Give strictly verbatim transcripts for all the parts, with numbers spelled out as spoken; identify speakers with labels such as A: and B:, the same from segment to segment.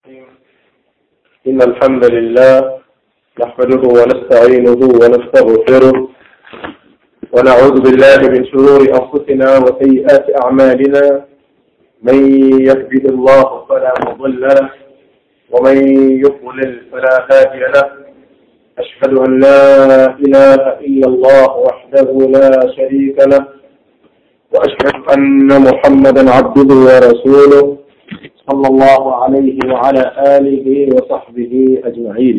A: إن الحمد لله نحمده ونستعينه ونستغفره ونعوذ بالله من شرور أنفسنا وسيئات أعمالنا من يهده الله فلا مضل له ومن يضلل فلا هادي له أشهد أن لا إله إلا الله وحده لا شريك له وأشهد أن محمدا عبده ورسوله صلى الله عليه وعلى آله وصحبه أجمعين.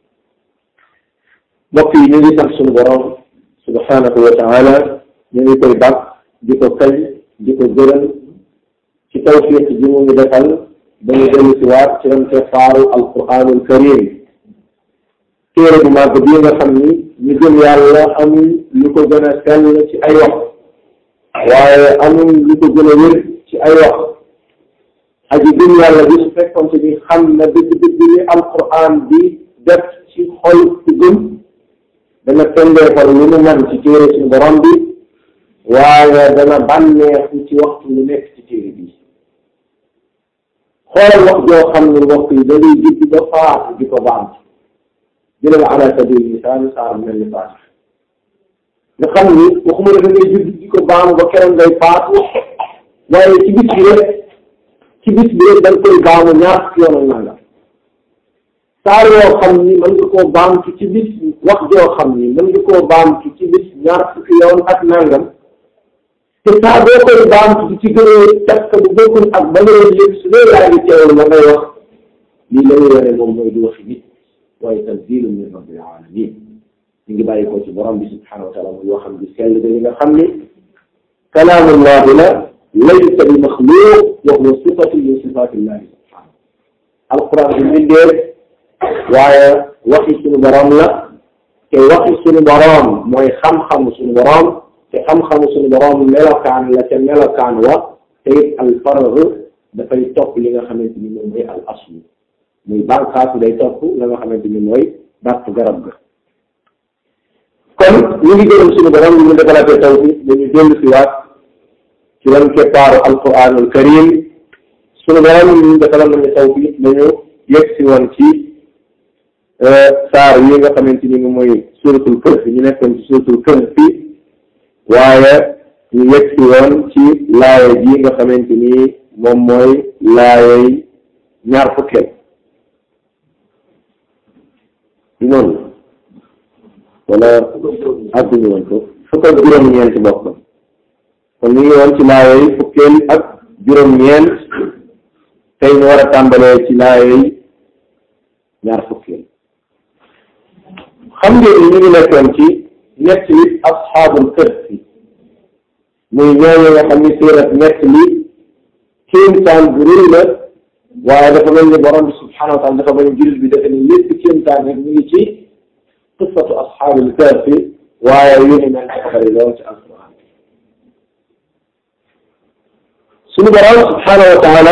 A: mbokk yi ñu ngi sant sunu borom subhanahu wa taala, ñu ngi koy bàkk di ko kañ di ko gërëm ci tawfiq ji mu ngi defal ba ñu dellu si waat ci lam te faaru alquranul karim, téere bu màgg bii nga xam ni ñu gëm yàlla amul lu ko gën a sell ci ay wax, waaye amul lu ko gën a wér ci ay wax. aji gëm yàlla bi su fekkoon ci ni xam na dëgg-dëgg li alquran bi def ci xol ci gëm, dana tendeefal lu mu man ci téere suñu borom bi, waaye dana bànneexu ci waxtu lu nekk ci téere bi. xoolal wax joo xam ne mbokk yi da ngay jubbi ba faatu di ko baam jëlal ala sabil misaal saar mel ni faatu nga xam ni waxuma ne da ngay jubbi di ko baam ba keroog ngay faatu, waaye ci bis bi rek ci bis bi rek da nga koy baamu ñaar fukki yoon ak nangam. saar yoo xam ni mën nga koo baamtu ci bis, wax joo xam ni mën nga koo baamtu ci bis ñaar fukki yoon ak nangam, te saa boo koy baamtu ci gënee takk bu bokkul ak ba nga yëg su dee yaa ngi teewul la ngay wax lii la ñu yore moom mooy du waxi nit, waaye tanziilun min rabbil aalamiin, ñu ngi bàyyi ko ci borom bi subhaanahu wa taala muy yoo xam ne sell dañu nga xam ni kalaamullahi la laysa bi maxluuq wa huwa sifatun min sifaatillahi subhaanahu. alquran bi mbindeef waaye waxi suñu borom la, te waxi suñu borom mooy xam-xamu suñu borom, te xam-xamu suñu borom melokaan la te melokaan wa te it al farg dafay topp li nga xamante ni moom mooy al aslu, muy bànqaas day topp la nga xamante ni mooy bàtt garab ga. kon ñu ngi gërëm suñu borom ñu ngi développé taw bi dañu dellu si waat ci lan keppaaru alquranul karim. suñu borom ñu defaloon nañu taw bi dañu yegg si woon ci saar yi nga xamante ni mooy suratul kahf, ñu nekkoon ci suratul kahf bi, waaye ñu yegg si woon ci laaya ji nga xamante ni moom mooy laayay ñaar fukkeel di noonu wala àgguñu woon ko fukk ak juróom-ñeent bokk, kon ñu ngi woon ci laayay fukkeel ak juróom-ñeent, tey ñu war a tàmbalee ci laayay ñaar fukkeel. xam ngeen ni ñu ngi nekkoon ci ñett li asxaabul kahf, muy ñooñu nga xam ni siirat ñett li kéemtaan bu rëy la, waaye dafa mel ni borom bi subhaanahu wa taala dafa bañ jullit bi dafa ni lépp kéemtaan rek ñu ngi ci qissatu asxaabil kahf, waaye yu ni mel dafa bari lool ci alquran. suñu borom subhaanahu wa taala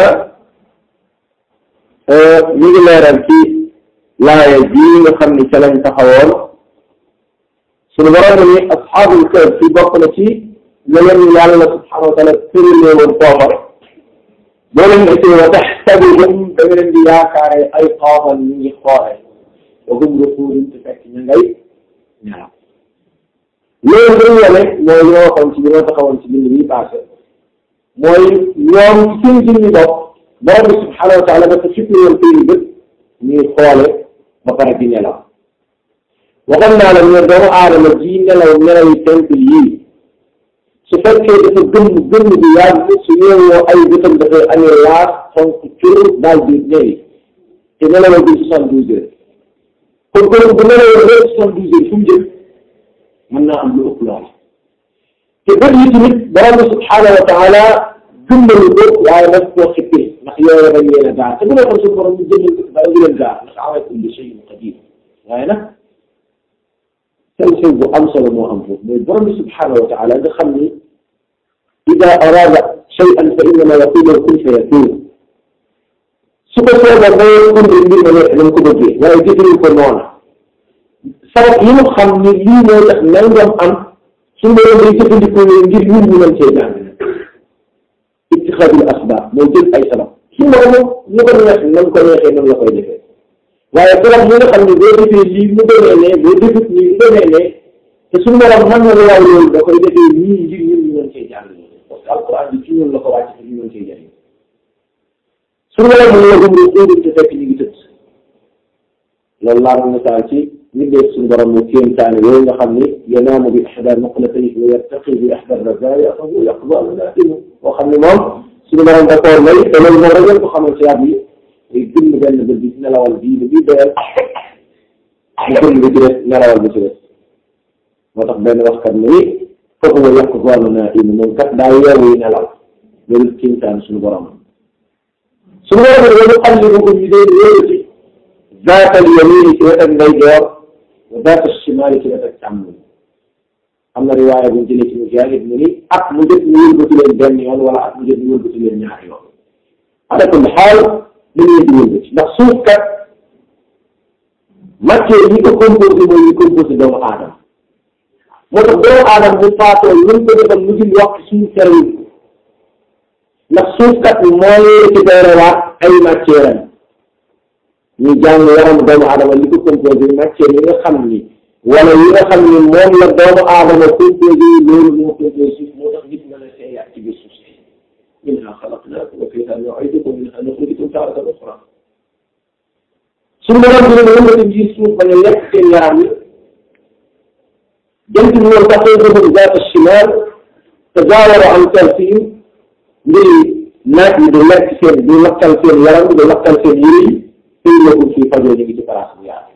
A: ñu ngi leeral ci laaya ji nga xam ni ca lañ taxawoon. suñu borom ni asxaabul kahf fi bokk na ci la leen yàlla subhaanahu wa taala tëralee woon foofa, boo leen gisee wa taxsabuhum da nga leen di yaakaare ay qaaman ñu ngi xoole, wa hum ruquudun te fekk ñu ngay ñaaw. loolu dañu wane mooy li ma waxoon ci li ma taxawoon ci bind bi passé, mooy ñoom ci seen jëmmi bopp borom bi subhaanahu wa taala dafa suppi woon seen bët ñuy xoole ba pare di nelaw. waxoon naa la ne doomu aadama ji nelaw nelaw yi simple yii su fekkee dafa gëmm gëmm bi yàgg su yeewoo ay bëtam dafay amee laas xonk cur daal di newi, te nelawal bi soixante-douze heures. kon kon bu nelawee ba soixante-douze heures fu mu jëm mën naa am lu ëpp lool. te bët yi tamit borom bi subhaanahu wa taala gëmmalu ko, waaye nag koo xippee ndax yooyu dañ leen a gaar, te bu nekkoon suñu borom ñu jëndal ko dara du leen gaar ndax ala kulli shay'in qadir. waaye nag seen xew bu am solo moo am foofu mooy borom bi subhaanahu wa taala nga xam ni ida arada shay'an fa innama yaqulu kun fayakun, su ko soobee ba kundi mbir ma nekk dama ko bëggee, waaye jëfandikoo ko noona. sabab yi mu xam ni lii mooy tax nangam am suñu borom day jëfandikoo ngir nit ñi mën cee jàng. ittixaadul asbaab mooy jël ay sabab su ma moom ñu ko neex nan ko neexee noonu la koy defee waaye trop ñi nga xam ne boo defee lii mu demee ne boo defut nii mu demee ne te suñu borom mën na la waaw loolu da koy defee nii ngir ñun ñu mën cee jàng parce que alquran bi ci ñun la ko wàcc te ñu mën cee jëriñ suñu borom mën na gëm ñu te fekk ñu ngi tëdd loolu laa doon misaal ci ñu dee suñu borom mu kéemtaane yooyu nga xam ne yanaamu bi ihdaa maqlatayhi wa yartaqi bi ihdaa razaaya fa huwa yaqdamu naa'imu boo xam ne moom suñu borom da koo may te loolu moom rek ngeen ko xamal ci at bi day gën benn bët bi nelawal bii ba bii doyal mu gën bi ci des nelawal bi ci des moo tax benn waxkat mu ni fa huwa yaqdamu naa'imu moom kat daa yeewu nelaw loolu kéemtaan suñu borom suñu borom dañu xam ne ko ñu dee yéewu ci zaatal yamiini ci wetak ndeyjoor wa zaatal shimaali ci wetak càmmoñ am na riwaaya bu ñu jëlee ci Mujaahid mu ni at mu jot ñu wëlbati leen benn yoon wala at mu jot ñu wëlbati leen ñaari yoon ala kulli xaal li ñuy di wëlbati ndax suuf kat matière yi ko composé mooy ñu composé doomu aadama moo tax doomu aadama bu faatoo ñu ko defal mu jëm wax suñu service ndax suuf kat mooy récupérewaat ay matière am ñu jàng yaram doomu aadama li ko composé matière yi nga xam ni wala yi nga xam ni moom la doomu aadama composé loolu moo composé suuf moo tax nit mën a seeyaat ci biir suuf si minhaa xalaqnaakum wa fiihaa nu'iidukum wa minhaa nuxrijukum taaratan uxraa suñu borom bi ne mën nga biir suuf bañ a lekk seen yaram yi jant bi moom taxriibuhum zaata shimaal tazaawara an tarfiihim ngir naaj yi di lekk seen di lakkal seen yaram di lakkal seen yére yi tey yokku fii fajoo ñu ngi ci place bu yaatu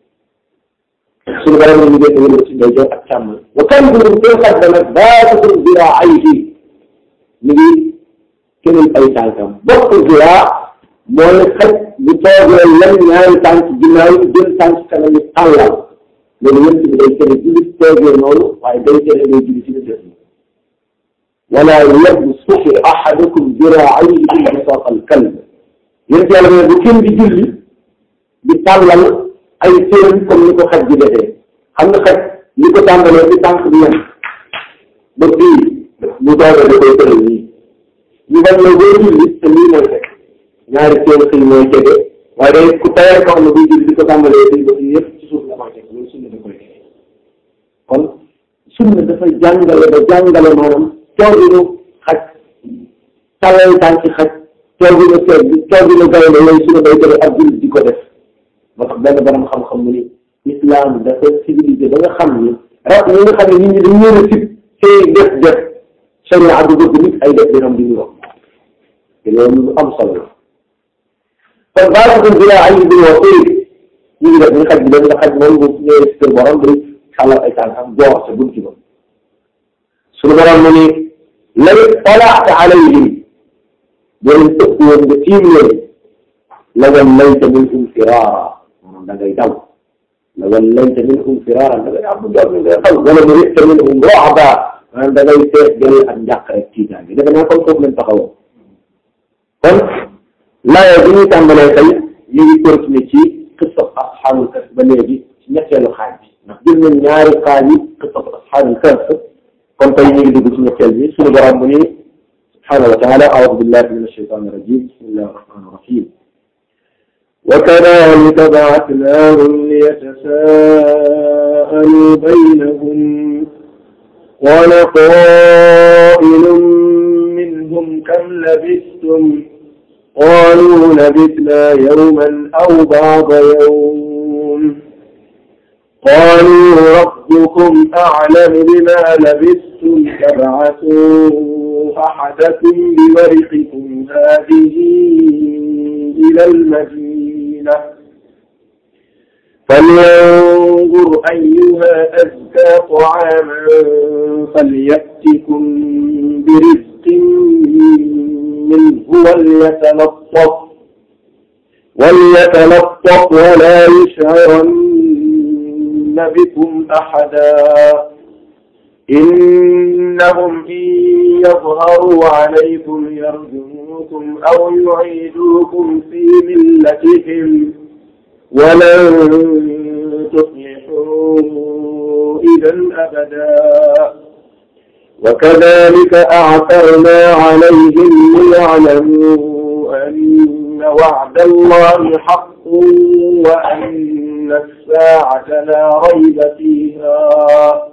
A: suñu borom ñu ngi wëlal ci ndeyjoor ak càmmoñ wa kalbuhum seen xaj ba nag baasitun ziraa'ayhi ñu ngi keneen ay tànkam bokk ziraa mooy xaj bu toogee lan ñaari tànk ginnaaw jël tànk kanam yi tàllal loolu yëpp bi day tere julli toogee noonu waaye day tere day julli ci def wala yabsutu ahadukum ziraa'ayhi bisaata al-kalb yéen yàlla ne bu kenn di julli di tàllal ay séeréer comme ni ko xaj di defee xam nga xaj li ko tàmbalee ci tànk bi yem ba fii bu toogee da koy tëral nii ñu bañ la boo julli te lii mooy fekk ñaari séeréer xëy mooy tege waaye day ku tayal ko xam ne buy julli di ko tàmbalee fii ba fii yëpp ci suuf la koy teg loolu sunna da koy tege kon sunna dafay jàngale ba jàngale maanaam tooginu xaj tàllal tànki xaj tooginu seet bi tooginu gaynde yooyu sunna day tere ab julli di ko def moo tax benn borom xam-xam mu ni islam dafa civilisé ba nga xam ni rab ñi nga xam ne nit ñi dañu leen a sib see def def sharia du bëgg nit ay def dinam di ñu wax te loolu lu am solo la kon baasitun ziraa'ayhi bil wasiil ñu ngi def ni xaj bi dañ nga xaj moom bu ñëwee si kër borom day xalal ay tànkam joor sa bunti ba suñu borom mu ni law ittalaa'ta alayhim boo leen tëpp woon nga tiim leen la wallayta minhum firaaran da ngay daw la wallayta minhum firaaran da ngay am doon ngay daw wala muri'ta minhum ru'ban maanaam da ngay seet jëlee ak njàq rek tiitaange defe naa comme foofu lañ taxawoo kon laaya bi ñuy tàmbalee tey ñu ngi continuer ci qissa ashaabul kahf ba léegi ci ñetteelu xaaj bi ndax jël nañ ñaari xaaj yi qissa ashaabul kahf kon tey ñu ngi dugg ci ñetteel bi suñu borom mu ni subhaanahu wa taala a'uudu billahi mina shaytaani rajiim bismillahi rahmaani rahiim وكذلك بعثناهم ليتساءلوا بينهم قال قائل منهم كم لبثتم قالوا لبثنا يوما أو بعض يوم قالوا ربكم أعلم بما لبثتم فابعثوا أحدكم بورقكم هذه إلى المدينة فلينظر أيها أزكى طعاما فليأتكم برزق منه وليتلطف وليتلطف ولا يشعرن بكم أحدا إنهم إن يظهروا عليكم يرجموكم أو يعيدوكم في ملتهم ولن تفلحوا إذا أبدا وكذلك أعثرنا عليهم ليعلموا أن وعد الله حق وأن الساعة لا ريب فيها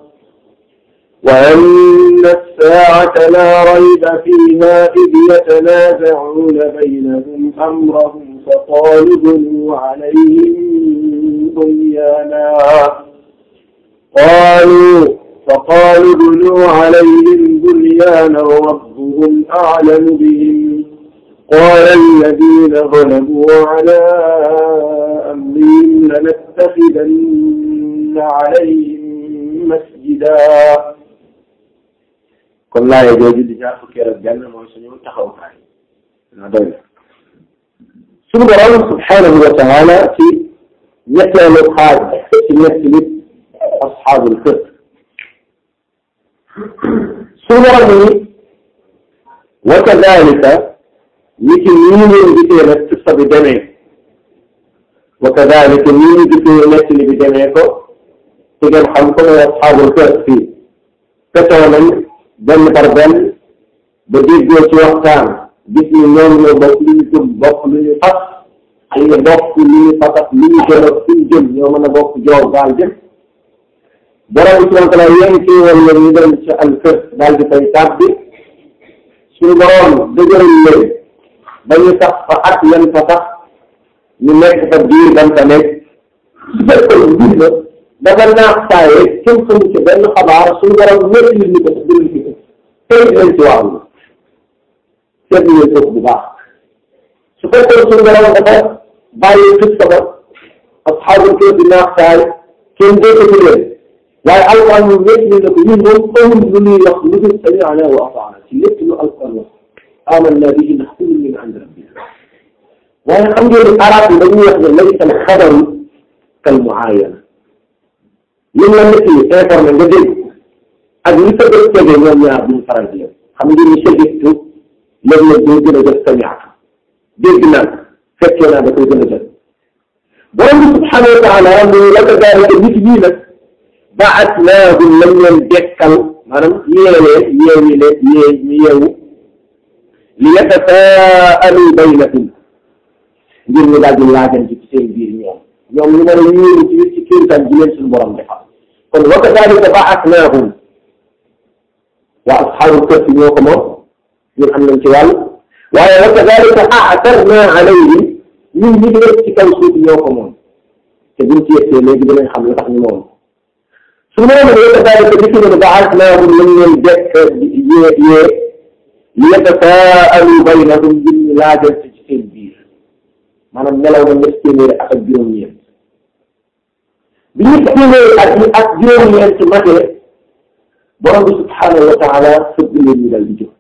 A: وأن الساعة لا ريب فيها إذ يتنازعون بينهم أمرهم فقالوا بنوا عليهم بنيانا قالوا فقالوا بنوا عليهم بنيانا ربهم أعلم بهم قال الذين غلبوا على أمرهم لنتخذن عليهم مسجدا kon laaye jooju di ñaar fukki ak benn mooy suñu taxawkaay na doy na suñu borom subhanahu wa taala ci ñetteelu xaaj ci ñetti nit asxaabul kahf suñu borom ni wa kadalika ñi ci nii leen gisee nag ci sa bi demee wa kadalika nii ñu gisee nekk li bi demee ko ci ngeen xam ko mooy asxaabul kahf fii fetoo nañ benn par benn ba déggoo ci waxtaan gis ni ñoom ñoo bokk lu ñu jëm bokk lu ñu fas ay nga bokk lu ñu fas ak lu ñu jëm ak suñu jëm ñoo mën a bokk joow gaal jëm borom bi subhanahu wa taala yéen ci woon leen ñu dem ci al kër daal di fay tàbbi suñu borom dëgëral leen ba ñu sax fa at yan fa sax ñu nekk fa diir ban fa nekk su fekkoon gis na dafa naax saaye kenn xamu ci benn xabaar suñu borom ñetti nit ñi ko si dëgg ci ko tey leen ci waaw seet leen foofu bu baax su fekkoon suñu borom dafa bàyyi tut sama asxaabul kahf di naax saay kenn déggatu leen waaye alquran ñu ñetti ñu ne ko ñun moom xamul lu ñuy wax lu dul sami'na wa ata'na ci lépp lu alquran wax amanna bihi ndax kullun min indi rabbina waaye xam ngeen ni arab yi dañuy wax ne laysa al xabaru kal muayana li mu la nekk nii informé nga dégg ak li sa bët tegee ñoom ñaar duñ faral di yem xam nga ni shahiidtu léeg-léeg doo gën a jot sami'tu dégg naa fekkee naa da koy gën a jot borom bi subhanahu wa taala mu la ko daalika nit ñi nag ba'atnaahum lañ leen dekkal maanaam yeewee yeewi leen yee ñu yeewu li yatasaa'alu baynahum ngir ñu daal di laajante ci seen biir ñoom ñoom ñu mën a ñëw ci ci kéemtaan ji leen suñu borom defal kon wa kadaalika ba'atnaahum waa asxaabul kahf ñoo ko moom ñun am nañ ci wàll waaye wa kadaalika a'tharnaa alayhim ñun ñi nekk ci kaw suuf ñoo ko moom te buñ ci yegsee léegi dinañ xam lu tax ñu moom su ma nee wa kadaalika dikk na ba'atnaahum lañ leen dekk yee yee li yatasaa'alu baynahum ngir ñu laajante ci seen biir maanaam nelaw na ñett téeméeri ak ak juróom-ñeent bi ñett téeméeri ak ak juróom-ñeent ci matee borom bi subhanahu wa taala sëgg leen ñu dal di jóg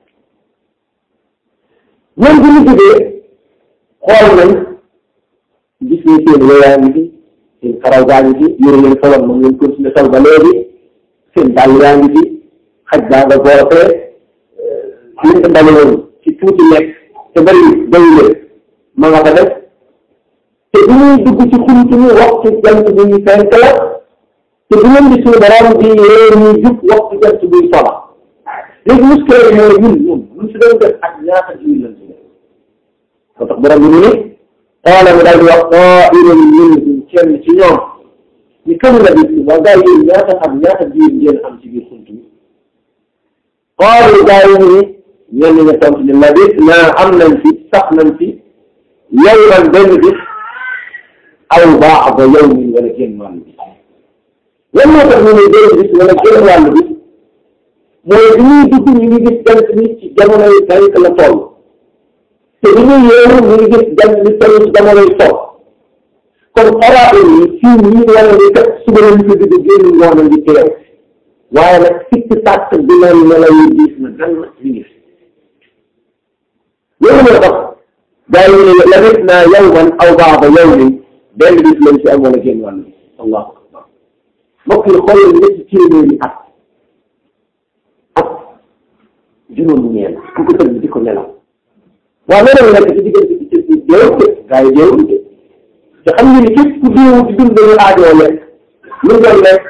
A: ñoom bi ñu jógee xool nañ gis ni seen wéyaa ngi fi seen karaw gaa ngi fi yére leen soloon moom leen continué sol ba léegi seen dàll yaa ngi fi xaj baa nga goorofee liñ ko dale woon ci tuuti nekk te bari bayu leen ma nga fa def te bu ñuy dugg ci xuntu ñu waxtu jant bi ñu fenk la te bu ngeen di suñu borom bi yee ñuy jub waxtu jant buy sola léegi muskile bi mooy ñun ñun ñun si doon def ak ñaata jiw lañ si def moo tax borom bi mu ne xoola mu daal di wax qaa'ilun minhum kenn ci ñoom ñu kam labistum waa gaa yi ñaata ak ñaata jiw ngeen am ci biir xuntu bi qaalu gaa yi ni ñenn ña tontu ne labisnaa am nañ fi sax nañ fi yawman benn bis aw ba'da yawmin wala génn wàll bis lan moo tax ñu ne benn bis wala génn wàll bis mooy bi ñuy dugg ñu ngi gis jant bi ci jamonoy fenk la toll te bi ñuy yeewu ñu ngi gis jant bi toll ci jamonoy sow kon xabaar yi fii nii wala ni kat suba la ñu ko dugg génn ngoon a ngi teew waaye nag sikk sàkk bi leen nelaw yi gis na gan na mi ngi fi loolu moo tax gaa yi ne labisnaa yawman aw ba'da yawmin benn bis lañ ci am wala génn wàll bi allahu akbar mbokk yi xool ñetti téeméeri at ak juróom-ñeent ku ko tëdd di ko nelaw waaw loolu nekk ci diggante ci ci déewute gaa yi déewute te xam nga ni képp ku déewu di dund dañu aajoo lekk lu doon lekk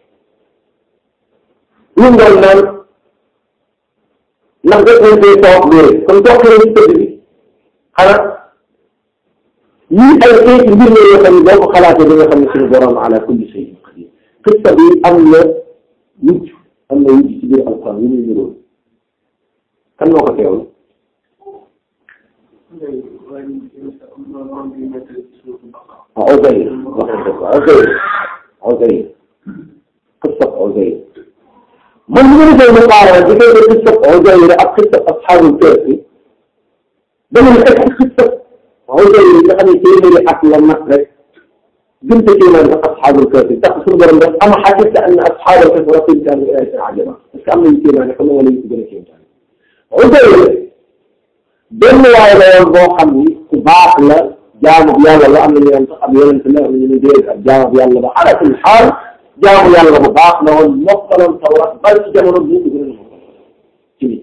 A: lu doon naan ndax def nañ koy toog dee kon toog nañ ci tëdd bi xanaa yii ay xeeti mbir la yoo xam ne boo ko xalaatee da nga xam ne suñu borom ala kulli shay'in qadir qissa bi am na wujj am na wujj ci biir alquran yu muy niróo kan moo ko teewlu ah Uzayr wax na dëgg Uzayr Uzayr qissa Uzayr man li ma defee muqaarana di koy def qissa Uzayr ak qissa ashaabul kahf dama ne est-ce que qissa Uzayr nga xam ne téeméeri at la mat rek gën a téeméer ak ashaabul kahf tax suñu borom def am xadis an ashaabul kahf rasul kaanu ilaahin ajaba parce que am nañu téeméer xam nga wala ñu ci gën a kéemtaan Uzayr benn waay la woon boo xam ni ku baax la jaamu yàlla la am na ñu sax am yonent la am na ñu ne déedéet ak jaamu yàlla ba ala kulli xaal jaamu yàlla bu baax la woon mokkaloon tawrat bari ci jamono bi ñu gën a ci nit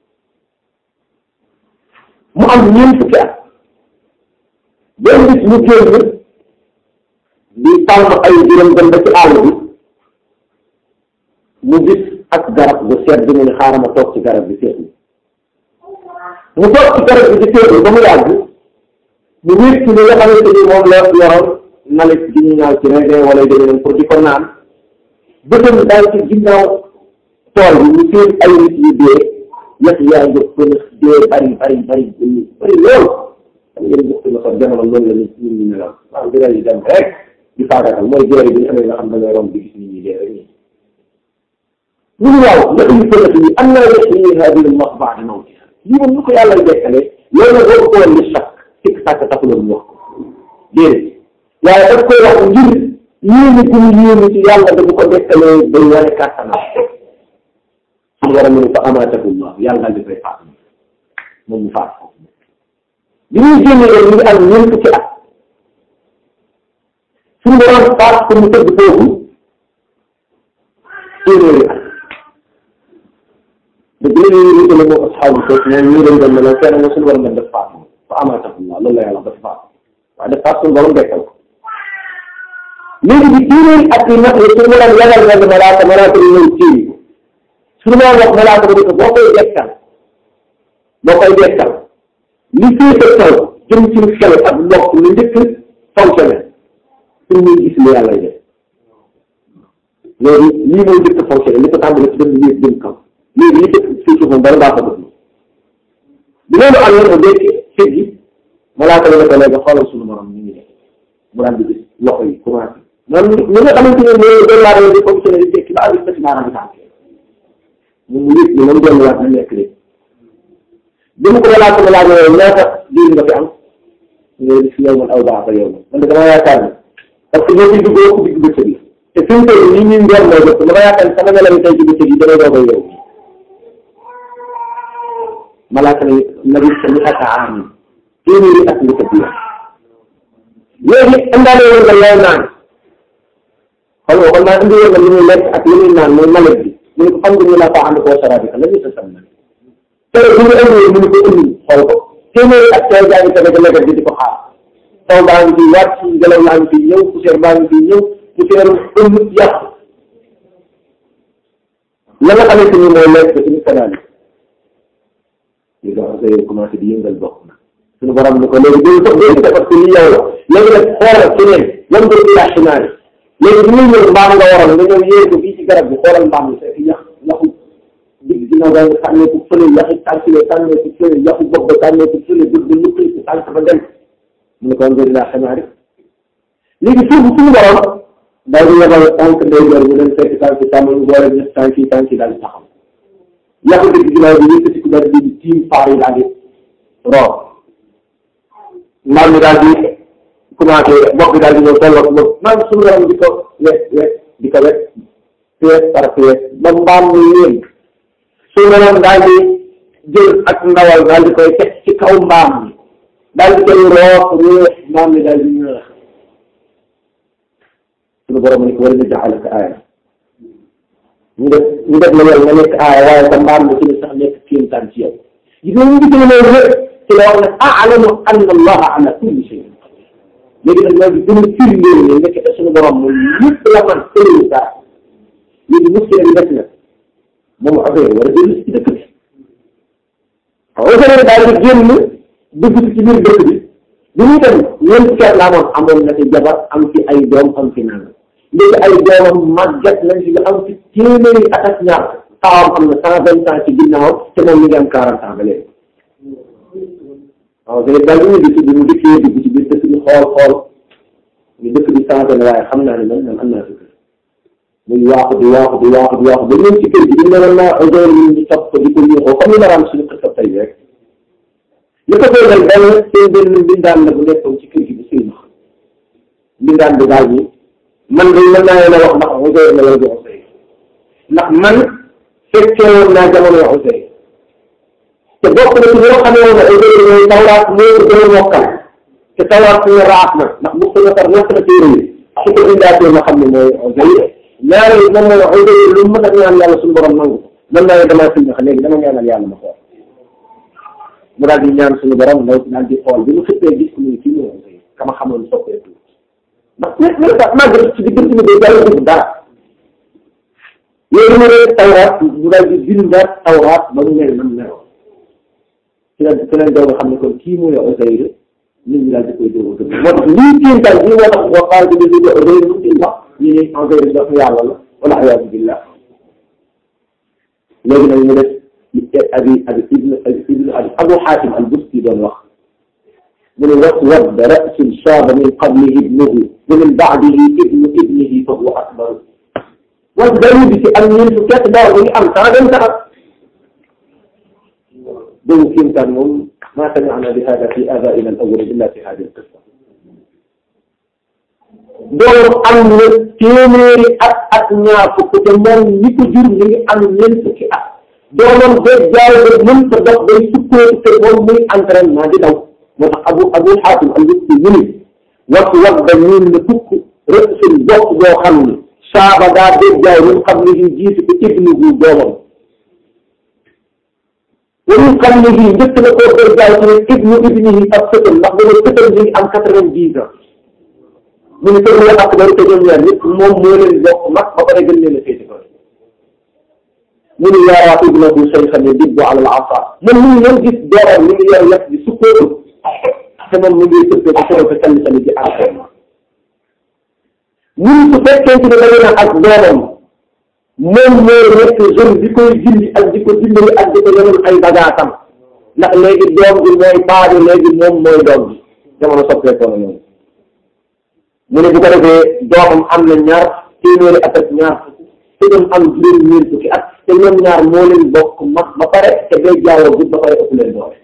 A: mu am ñeent fukki at benn bis mu génn di tàmm ay juróom dem ba ci àll bi mu gis ak garab bu sedd mu ne xaaral ma toog ci garab bi seetlu mu toog ci garab bi di seetlu ba mu yàgg mu wér ci li nga xamante ni moom la yoroon nalit gi ñu ñaaw ci raisin wala yu demee pour di ko naan bëtam daal ci ginnaaw tool bi ñu seen ay nit yu dee yàq yaa ngi fële dee bari bari bari bari lool xam ngeen bokk na sax jamono loolu la nit ñi ñu la waaw di lay dem rek di faagatal mooy jeere bi ñu xamee nga xam da ngay romb di gis nit ñi dee rek nii ñu ngi waaw nga indi fële yi am naa yëf yi hadihi al-mar'a ba'da mawtiha lii moom ñu ko yàlla dekkale loolu nag boo ko woon li chaque sikk sàkk taxuloon ñu wax ko déedéet waaye daf koy wax ngir yéene gu mu yéene ci yàlla da bu ko dekkalee day wane kàttanam suñu war a mën ko amaatahullah yàlla daal di koy faat moom mu faat ko bi ñuy génne leen ñu ngi am ñeent fukki at suñu borom faat ko mu tëdd foofu téeméeri at dëgg la ñuy wutale moom asxaabu ko ñoom ñu doon dem ne la kenn nga suñu borom def faat fa amaatahullah loolu la yàlla def faat waaye def faat suñu borom dekkal ko léegi bi téeméeri at yi nag suñu borom yagal na malaaka malaaka yi ñëw téye suñu borom wax malaaka bi ko boo koy dekkal boo koy dekkal li féete kaw jëm ci xel ak mbokk lu njëkk fonctionné pour ñuy gis li yàlla def léegi lii mooy njëkk fonctionné li ko tàmbale ci dem yéeg jëm kaw léegi li fekk si suufam dara baax a bëgg bi loolu am na mu dekk xëj gi malaaka bi ne ko léegi xoolal suñu borom ñu ngi def mu daal di gis loxo yi commencé man ñi nga xamante ne mooy doon laa di fonctionné di tekki ba àgg ci baaraam tànk mu mu yëg ni moom delluwaat na nekk léegi bi mu ko malaaka bi laajee ñaata diir nga fi am nga gis yow man aw baax yow man de dama yaakaar ni parce que ñoo ciy dugg ko digg bëccëg yi te fi mu toll nii ñuy ngoon mooy def dama yaakaar ni sama nelaw tey ci bëccëg yi dana doog a yow malaaka ne nabi sa mi ata am téeméeri at nga ko biir léegi indaale woon nga yow naan xool nga kon naa indi woon nga li muy lekk ak li muy naan mooy malet bi mu ne ko xam nga ñu laa faa ànd koo sarabi ka la ñu sa sam na tere bu ñu indee mu ne ko indi xool ko téeméeri at tey jaa ngi tege ga leget bi di ko xaar taw baa ngi fi wàcc ngelaw laa ngi fi ñëw poussière baa ngi fi ñëw poussière ëmb yàq la nga xamante ni mooy lekk ci kanam yi nga xam ne commencé di yëngal bokk na suñu borom ni ko léegi dégg nga dégg nga parce que lii yow la léegi nag xoolal keneen lan nga yaa xinaari léegi bi muy ñëw mbaam nga waroon nga ñëw yéeg ko fii ci garab bi xoolal mbaam yi fekk yàq yàqu digg ginnaaw gaa nga sànnee ko fële yàqu tànkile sànnee ko fële yàqu bopp ba sànnee ko fële dëgg ba lukkali ko tànk ba dem mu ne ko nga yaa xinaari léegi foofu suñu borom daal di yebal tànk ndeyjoor mu dem fekk tànk càmmoñ ñu boole ñett tànk yi tànk yi daal di taxaw yàqu dëgg ginnaaw bi yëkkati ko daal di tiim faar yi daal di roo mbaam mi daal di commencé bopp bi daal di ñëw tolloo bopp maam suñu borom di ko wet wet di ko wet pièce par pièce ba mbaam mi yéen suñu borom daal di jël ak ndawal daal di koy teg ci kaw mbaam mi daal di koy roof réex mbaam mi daal di ñëw suñu borom ni ko war na jaxalaka aaya ñu def ñu def la yow nga nekk aaya waaye sa mbaam mi ci sax nekk kéemtaan ci yow gis nga ñu ngi gën a loolu ci la wax ne a'lamu anna allaha ala kulli shay'in léegi nag loolu gën a firndeel ne nekk suñu borom moom lépp la man tëlewu dara léegi muskile bi def na moom affaire war a dellu ci dëkk bi waaw daal di génn dugg ci biir dëkk bi bi muy dem ñeent fukki la amoon amoon na ci jabar am ci ay doom am ci naan léegi ay doomam màgget nañ ci am ci téeméeri at ak ñaar taawam am na cent vingt ans ci ginnaawam te moom mi ngi am quarante ans ba léegi waaw léegi daal ñu ngi ci bi mu dikkee dugg ci biir dëkk bi xool xool ñu dëkk bi changé na waaye xam naa ne man man am naa fi kër muy waaxu di waaxu di waaxu di waaxu ba ñëw ci kër gi di ne naa odeur yi ñu topp ko di ko yuuxoo comme ni ma daan suñu xëy tey rek li ko koy dal benn seen benn mbindaan la bu nekkoon ci kër gi bi sëy mbindaan bi daal ni man de mën naa leen a wax ndax odeur la wala du odeur ndax man fekkee woon naa jamono odeur te bokk na ci ñoo xam ne woon na odeur yooyu tawraat moo ko gën a mokkal te tawraat suñu raat na ndax bu ko ñëwaat nekk na téere yi su ko indaatee ma xam ne mooy odeur ñaareel moom mooy odeur lu mu mën a ñaan yàlla suñu borom nangu mën naa ne damaa silmaxa léegi dama ñaanal yàlla ma xool mu daal di ñaan suñu borom ndaw si daal di xool bi mu xëppee gis ni kii mooy odeur kama xamoon soppeeku ndax ñett ñett sax màgg ci diggante bi day jàll dugg dara léegi mu ne tawraat mu daal di bindaat tawraat ba mu mel man meloon ci la ci la doog a xam ne kon kii mooy Uzayr nit ñi daal di koy dóor a moo tax lii kéemtaan bii moo tax boo xaar bi di déglu Uzayr lu ci wax ñu ne Uzayr dafa yàlla la wala ayaatu billah léegi nag ñu def abi abi ibn ibn Abu Hatim al-Busti doon wax mu ne waswadda ra'sun shaaba min qablihi ibnuhu wa min ba'dihi ibnu ibnihi fa huwa akbar was dañu bi ci am ñeent fukki at daaw ñu am cent vingt ans doomu kéemtaan moom ما سمعنا بهذا في آبائنا الأول إلا في هذه القصة. دور أن تيمري أت أت نياكو كتمر نيكوجور نيجي أن ينسكي أت دورم بجاي من صدق بيسكو تقول مي أنترن ما دي دو مت أبو أبو حاتم البستي مني وقت وقت بنين نكوك رأس الوقت جو خمني شعب دا بجاي من قبله جيت بابنه دورم ومن قبله جبت لكم برجاء ابن ابنه الفتن مقبول الفتن دي أم كترين جيزة من كل أكبر تجمع مم مول الوقت ما بقدر يجمع لفيتك من يرى ابنه شيخا يدب على العصا من من ينجس دار من يرى يفدي سكوته كما من يسكت بسرعة تكلس الذي أعلم من تفكر أنت بغير أكبرهم moom mooy nekk jeune bi koy jindi ak di ko dimbali ak di ko yemal ay bagaatam ndax léegi doom bi mooy paa bi léegi moom mooy doom bi jamono soppeekoo na noonu mu ne bu ko defee doomam am na ñaar téeméeri at ak ñaar te doon am juróom ñeent fukki at te ñoom ñaar moo leen bokk mag ba pare te day jaawoo gudd ba pare ëpp leen doole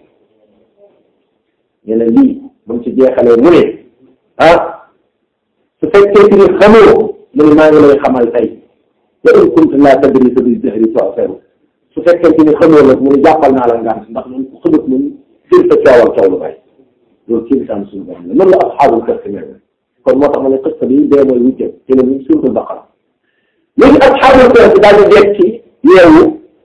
A: ñene lii ba mu ci jeexalee mu ne ah su fekkee ci ni xamoo mu ne maa ngi lay xamal tey وإن كنت لا تدري فبالجهل تعثر su fekkente ni xamoo nag mu ne jàppal naa la ngant ndax ñun xëbët ñun fir ta coowal coow lu bay loolu ci lisan suñu borom la noonu la asxaabul kahf mel kon moo tax ma ne xësta bi dee mooy wujje ci la ñu suuratul baqara léegi asxaabul kahf daal di dekk ci yeewu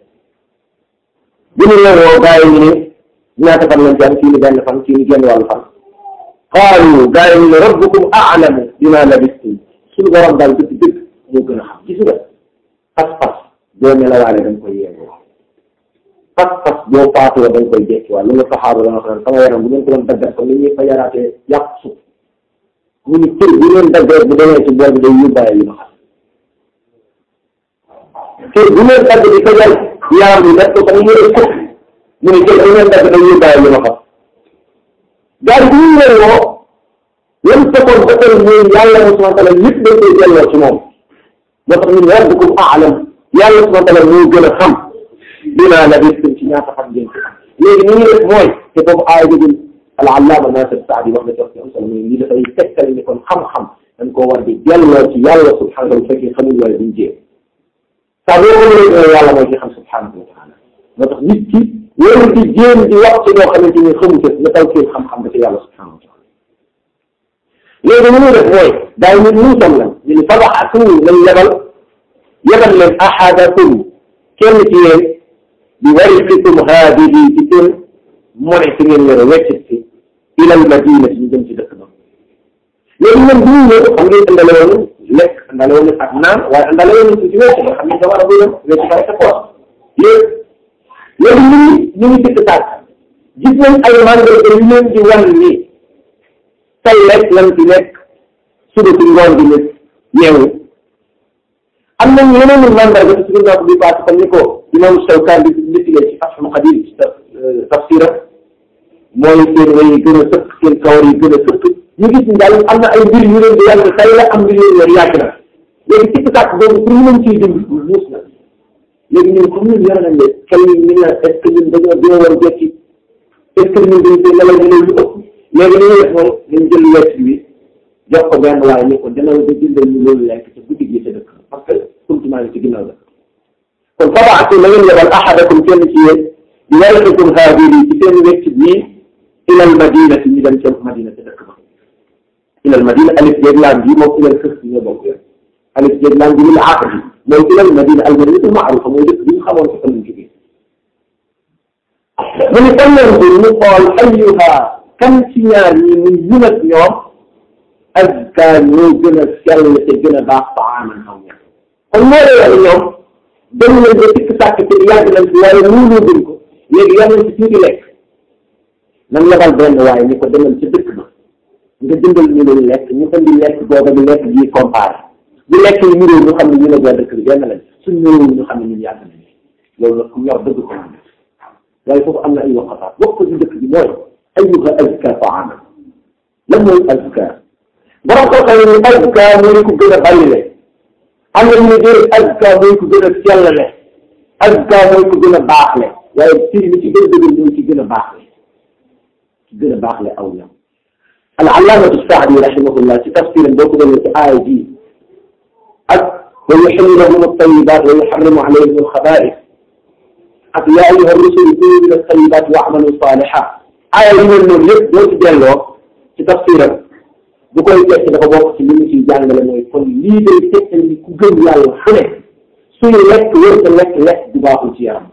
A: bi ñu yeewoo gaa yi ñu ne ñaata fan lañ ci am kii ni benn fan kii ni genn wàllu fan qaalu gaa yi ñu ne rabbukum a'lamu bima labistum suñu borom daal dëgg dëgg moo gën a xam gis nga pas-pas boo nelawaale da nga koy yeewoo pas-pas boo faatoo da nga koy dekkiwaat lu nga saxaaba da nga xam ne sama yaram bu ngeen ko doon daggat comme ni ñuy fa yaraatee yàq suuf mu ni kër bu ngeen daggee bu demee ci boor bi day yóbbaale li ma xam kër bu ngeen dagg di ko yal yaram bi def ko comme yëre suuf mu ni kër bu ngeen dagg day yóbbaale li ma xam daal bu ñu yeewoo lan fekkoon ba tey mooy yàlla subhanahu wa taala lépp dañ koy delloo ci moom moo tax ñun rabbukum a'lam yàlla subhanahu wa taala moo gën a xam bima labistum ci ñaata xam ngeen ci léegi ni ñuy def mooy te boobu aaya bi al-allaama Naasir Saadi wax na ci wax ci am solo mooy lii dafay tegtal ni kon xam-xam dañ koo war di delloo ci yàlla subhanahu wa taala bu fekkee xamul wala duñ jéem saa boo ko mënee yàlla mooy ci xam subhanahu wa taala moo tax nit ki warul di jéem di wax ci loo xamante ni xamu ko nga taw seen xam-xam ba ci yàlla subhanahu wa taala léegi ni ñuy def mooy daay nit ñu sam la ñu fabaxatu lañ lebal yebal leen ahadakum kenn ci yéen bi wariqikum haadihi ci seen monnaie ci ngeen yore weccit si ilal madina ñu jëm ci dëkk ba léegi ñoom bu ñu ñëw xam ngeen andale woon lekk andale woon ak naan waaye andale woon ci ci wecc ba xam ngeen da war a buy dem wecc ba sa poos léegi léegi ñu ngi ñu ngi tikk tàkk gis nañ ay mandarga yu leen di wan ni tey rek lan ci nekk suba ci ngoon bi nekk yeewu am nañ yeneen i mandarga ci suñu nopp bi paase comme ni ko imam Shawkani bi liggéey ci Fathul Qadir ci tafsira mooy seen way yi gën a sëkk seen kawar yi gën a sëkk ñu gis ni daal am na ay mbir yu leen di wan ne tey la am mbir yu leen yàgg na léegi tikk tàkk boobu pour ñu mën ciy dund muus na léegi ñun comme ñun yor nañ ne xel yi ñu ne est-ce que ñun dañoo dina war jekki est-ce que ñun dañ koy nelaw ñu ne lu ëpp léegi li ñuy def mooy dañ jël wecc bi jox ko benn waaye ni ko demal ba jëndal ñu loolu lekk ci boutique yi sa dëkk parce que continuement yi ci ginnaaw la kon fabaatu na ngeen yebal ahadakum kenn ci yéen di warqikum haadiri ci seen wecc bii ilal madina ci ñu dem ca madina ca dëkk ba ilal madina alif jeeg laam bi moom ilal kër si ñoo bokk yéen alif jeeg laam bi lil aqdi mooy ilal madina al madinatul maarufa mooy dëkk bi ñu xamoon ko fa lañ jógee mu ni fan leen ko ñu xool ayyuha kan ci ñaar ñi ñu ñun ak ñoom azka ñoo gën a sell te gën a baax taaman aw ñaar kon moo lay ñoom dem nañ ba tikk sàkk te yàgg nañ ci waaye muuloo gën ko léegi yàgg nañ ci tuuti lekk nan lebal benn waaye ni ko demal ci dëkk ba nga jëndal ñu leen lekk ñu indi lekk booba di lekk bii comparé bu lekk yi ñu ñu xam ne ñu ne boo dëkk bi benn lañ suñ ñëwee ñu xam ne ñun yàgg nañ loolu nag ku yor dëgg ko def waaye foofu am na ay waxataat wax ko ci dëkk bi mooy ayyuha azka ta'aman lan mooy azka borom ko xam ne azka mooy ku gën a bari le am na ñu ne déedéet azka mooy ku gën a sellale azka mooy ku gën a baax le waaye fii li ci gën a dëgër mooy ci gën a baax le ci gën a baax le aw ñam al-allaamatu Saadi rahimahullah ci tafsiram boo ko demee ci aaya ji ak wa yuhillu lahum at-tayyibaat wa yuharrimu alayhim al-khabaa'ith ak yaa ayyuha ar-rusulu kulu min at-tayyibaat wa'malu saalihaat aaya yi mel noonu yëpp boo ci delloo ci tafsiram bu koy tekki dafa bokk ci li ñu ciy jàngale mooy kon lii day tegtal ni ku gëm yàlla fu ne suy lekk wër sa lekk lekk du baaxul ci yaram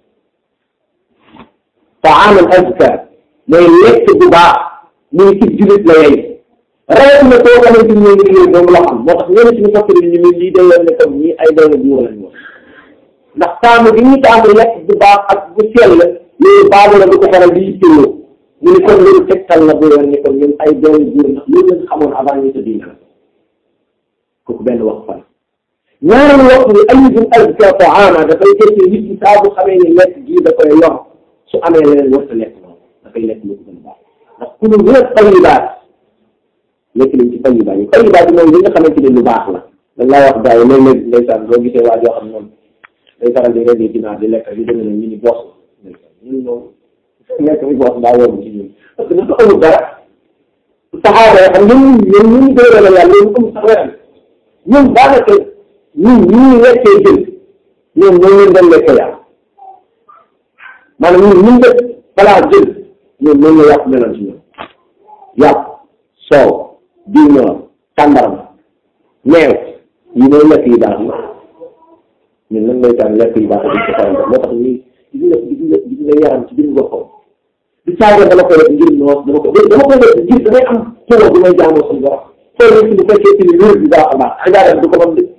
A: ta'aaman azkaa mooy lekk bu baax muy ci jullit la yey rawatina koo xamante ni ñoo ngi liggéey moom la xam moo tax ñenn ci ñu fàttali ñu ne lii day leen ne comme ñii ay doole buur lañ woon ndax taamu bi ñuy taamu lekk bu baax ak bu sell loolu baabu la du ko faral di yittewoo ñu ni kon loolu tegtal la bu leen ne kon ñun ay doole buur ndax loolu lañ xamoon avant ñu tëdd na kooku benn wax fan ñaareelu wax ni ayyuhum azka ta'aama dafay tekki nit ñi saa bu xamee ne lekk gii da koy yor su amee leneen war sa lekk noonu dafay lekk lu ko gën a baax ndax ku ñu wér tayyibaat lekk lañ ci tayyibaat yi tayyibaat yi mooy li nga xamante ne lu baax la dañ laa wax gars yi léeg-léeg ndeysaan boo gisee waa joo xam noonu day faral di rendi ginaar di lekk yu demee ne ñu ni boos ñun ñoom lekk bi boos daa yomb ci ñun parce que dafa amul dara saxaaba yi xam ñun ñun ñu ñu doole la yàlla loolu amul sax weneen ñun daanaka ñun ñu ñu lekkee jël ñoom ñoo leen doon lekk yàlla maanaam ñun ñu def balaa jël ñoom ñoo ñu yàq meloon ci ñoom yàpp soow diw ñor tàndarma meew yi mooy lekk yi baax na ñun nan lay tànn lekk yu baax di ko faral moo tax ñuy gis nga gis nga gis nga yaram ci biir boppam di saaga dama koy def ngir noos dama ko dama koy def ngir damay am xéwal bu may jaamoo suñu borom xool nit bu fekkee ci ni wér bi baax a baax xajaaram du ko mën dëkk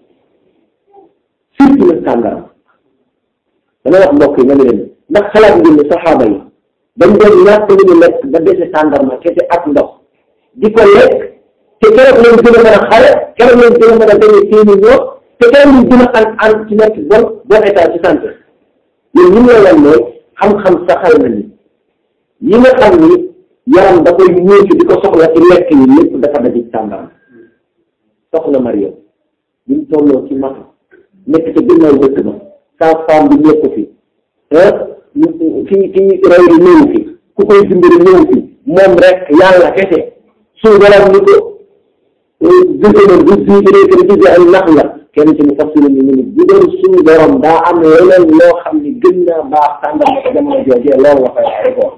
A: surtout nag tàngaram dama wax mbokk yi nga ne leen ndax xalaat ngeen ne saxaaba yi dañ doon ñàkk lu ñu lekk ba dese tàndarma kese ak ndox di ko lekk te keroog lañ gën a mën a xale keroog lañ gën a mën a demee seeni ñoom te keroog lañ gën a an an ci nekk bon bon état ci santé yéen ñu la lan mooy xam-xam saxal na ni yi nga xam ni yaram da koy ñëw di ko soxla ci lekk yi lépp dafa daje ci tàndarma soxla Mariam bi mu tolloo ci matu nekk ca ginnaaw dëkk ba sa femme bi nekk fi ah fi fi réew yi ñëw fi ku koy dimbali ñëw fi moom rek yàlla kese suñu borom ni ko gis du di réew di ay nax la kenn ci mu fassiri ni ni bu doon suñu borom daa am leneen loo xam ni gën naa baax tàndarma ko jamono joojee loolu la koy waxee ko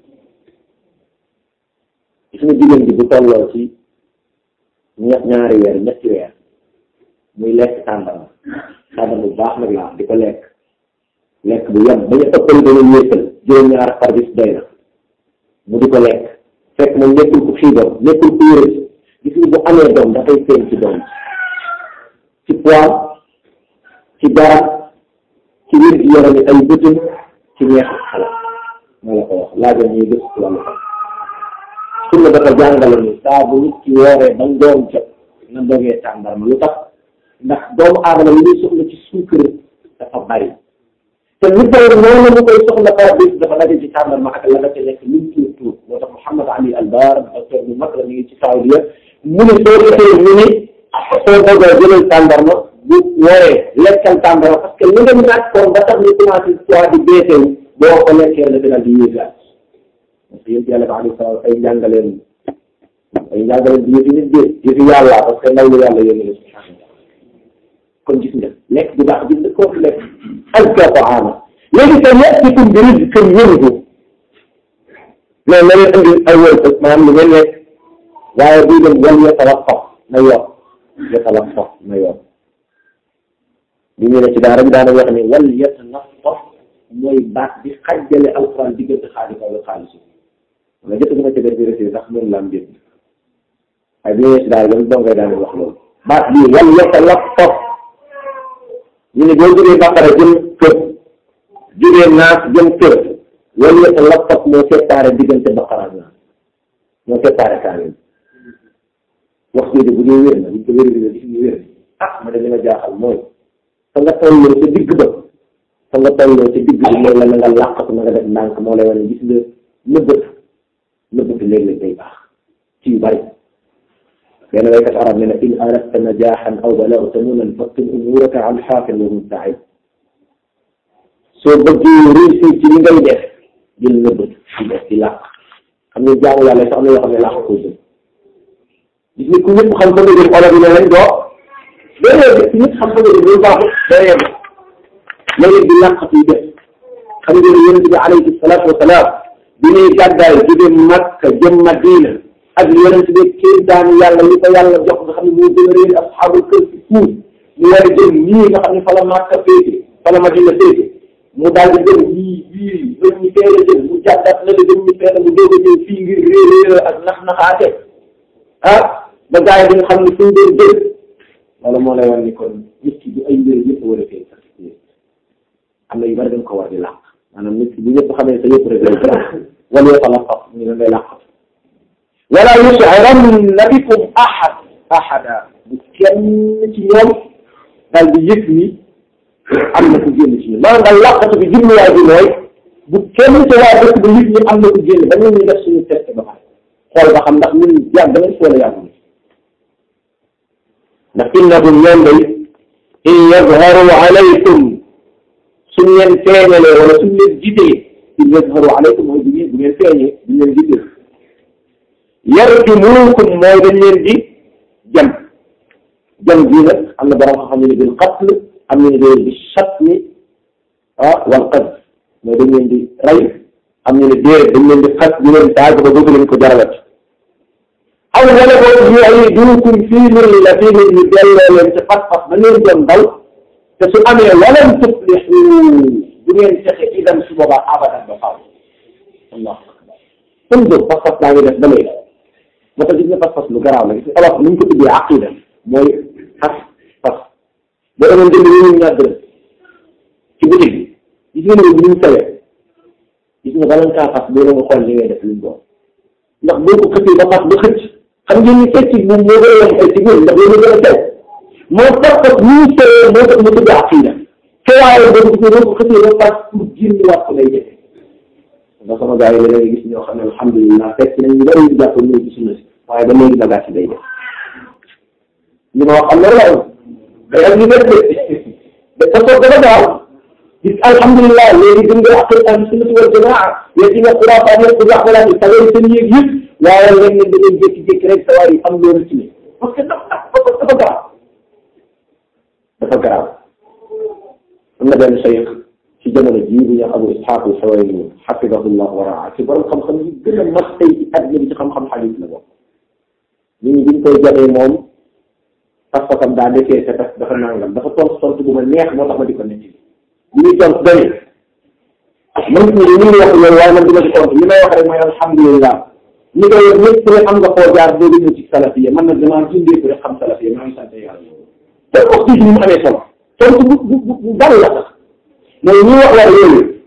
A: suñu jigéen bi bu tolloo ci ña ñaari weer ñetti weer muy lekk tàndarma tàndarma bu baax nag laa di ko lekk lekk bu yem bañ a ëppal ba ñu yëkkal juróom-ñaar par bis doy na mu di ko lekk fekk moom nekkul ku xiibam nekkul ku yërëj gis nga bu amee doom dafay feeñ ci doom ci poids ci dara ci wér gi yaram ay bëtum ci neex xalaat moo la ko wax laajal ñuy gëstu ci wàllu xam sunna dafa jàngale ni saa bu nit ki wooree ba ngoon jot na dogee tàndarma lu tax ndax doomu aadama li ñuy soxla ci suukar dafa bari te li koy noonu ñu koy soxla par bis dafa daje ci tàndarma ak la nga ca nekk luñ tuur tuur moo tax Mouhamed Ali Albar docteur bu mag la mi ngi ci Saoudia mu ne soo defee mu ni soo dogee jëlal tàndarma bu wooree lekkal tàndarma parce que li nga naaj koon ba tax ñu commencé soit di beetewu boo ko lekkee la dina di yéegaat parce que yéen yàlla ba am sa ay njàngaleen ay njàngaleen bi yëfi nit dee yëfi yàlla parce que ndaw lu yàlla yónni la subhanahu wa taala kon gis nga lekk bu baax gis nga kooku lekk azka taama léegi te yatikum bi rizqin minhu mais na leen indi ay wërsëg maanaam lu ngeen lekk waaye bii dem wal yatalaffaf na yor yatalaffaf na yor bi ñu ne ci daara bi daana wax ne wal yatalaffaf mooy baat bi xajjale alquran diggante xaalis wala xaalis wala jot nga ci def bi sax noonu la am jënd ay bi ñu ci daal yam dongay daal wax loolu baat bi wal yatalaffaf ñu ne boo jógee Baqara jëm kër jógee Naas jëm kër wal yatalaffaf moo séparé diggante Baqara ak Naas moo séparé kaamil wax jooju bu dee wér na buñ ko wér di gis ñu wér ah ma de li ma jaaxal mooy fa nga tolloo ca digg ba fa nga tolloo ca digg bi mooy la na nga làqatu na nga def ndànk moo lay wane gis nga nëbbët nëbbët léeg-léeg day baax ci yu bari benn waykat arab ne na in aradta najaahan aw balagta munan fattin umuraka an xaafin wa mustahid soo bëggee réussir ci li ngay def jël nëbbët ci def ci làq xam ne jaamu yàlla sax am na yoo xam ne làq ko jël gis nga ku ñëpp xam fa nga jëm olof yi ne lañ doo léeg-léeg ku ñëpp xam fa nga jëm loolu baaxul day yem léeg-léeg di làqatu def xam nga ne yonent bi alayhi salaatu wa salaam bi ñuy gàddaay jóge Makka jëm Madina ak yonent bi kii daan yàlla li ko yàlla jox nga xam ne moo gën a réer asxaabul kër ci fuuf mu war a jëm nii nga xam ne fa la Makka féete fa la Madina féete mu daal di jëm yii yii ba ñu teel a jëm mu jàddaat na la jëm ñu fexe mu doog a jëm fii ngir réer réer ak nax naxaate ah ba gars yi di nga xam ne suñ doon dégg wala moo lay wan ni kon nit ki du ay mbir yëpp war a fee sax am na yu bari dañ ko war di làq maanaam nit ki bu ñëpp xamee sa yëpp rek lay def wala yoo xam ne ñu ne ngay làq wala yus'iranna bikum ahad ahada bu kenn ci ñoom daal di yëg ni am na ku génn ci ñoom maanaam daal làqatu bi jubluwaay bi mooy bu kenn ci waa dëkk bi yëg ni am na ku génn ba ñun ñu def suñu test ba pare xool ba xam ndax ñun yàgg nañ si wala yàgg ndax innahum ñoom day in yazharu alaykum suñ leen feeñalee wala suñ leen jitee in yazharu alaykum mooy bu ngeen bu ngeen feeñee bu ngeen jitee yarjumukum mooy dañ leen di jam jam bii nag am na borom xam ne bil qatl am na ne bi shatmi ah wal qadf mooy dañ leen di rey am na ne déedéet dañ leen di xas di leen taag ba dootu leen ko jaralat aw wala boobu yu'iidukum fii millatin ñu delloo leen ci fas-fas ba leen doon daw te su amee walam tuflihu du ngeen fexe itam su boobaa abadan ba faaw allahu akbar comme que fas-fas daa ngi def ba léegi moo tax gis nga fas-fas lu garaaw la gis nga olof ni ñu ko tuddee aqida mooy fas fas boo demoon jënd ñu ñaar dërëm ci boutique bi gis nga ne bu ñu sawee gis nga bala nga kaa fas boo nga xool li ngay def luñ doon ndax boo ko xëccee ba fas ba xëcc xam ngeen ni fecc moom moo gën a yomb ay sigil ndax loolu gën a sew moo tax ko ñu sewee moo tax mu tudd aqida te waaye boobu gis nga boo ko xëccee ba fas pour génn waat ko lay jafe ndax sama gars yi da ngay gis ñoo xam ne alhamdulilah fekk nañ ñu bëri ñu jàpp ñu ci sunna si waaye ba léegi bagage yi day def ñu ma wax am na la day am ñu def de da ko gën a gaaw gis alhamdulilah léegi gën nga wax ahlu sunnati wal jamaa yéen ci nga xuraafaat yëpp bu wax wala ci tawee seen yéeg yëpp waaye léeg nañ da ngay jékki-jékki rek sa waay am loolu ci ne parce que dafa dafa dafa garaaw dafa garaaw am na benn cheikh ci jamono jii bu ñu Abu Ishaq al-Huwayni hafidahullah wa raa ci borom xam-xam yi gën a mas tey ci àddina bi ci xam-xam xadiis la bokk nit ñi biñ koy jotee moom pas-pasam daa defee te dafa nangam dafa tontu tontu bu ma neex moo tax ma di ko nekk li ñuy tontu doy man ñu ngi wax loolu waaye man duma ci tontu li may wax rek mooy alhamdulillah ñi koy ñëpp rek xam nga foo jaar doo ñëw ci salafiyya man nag damaa jundee ko rek xam salafiyya maa ngi sant yàlla te wax ci ni mu amee solo tontu bu bu bu bari la sax mooy ñi wax war yooyu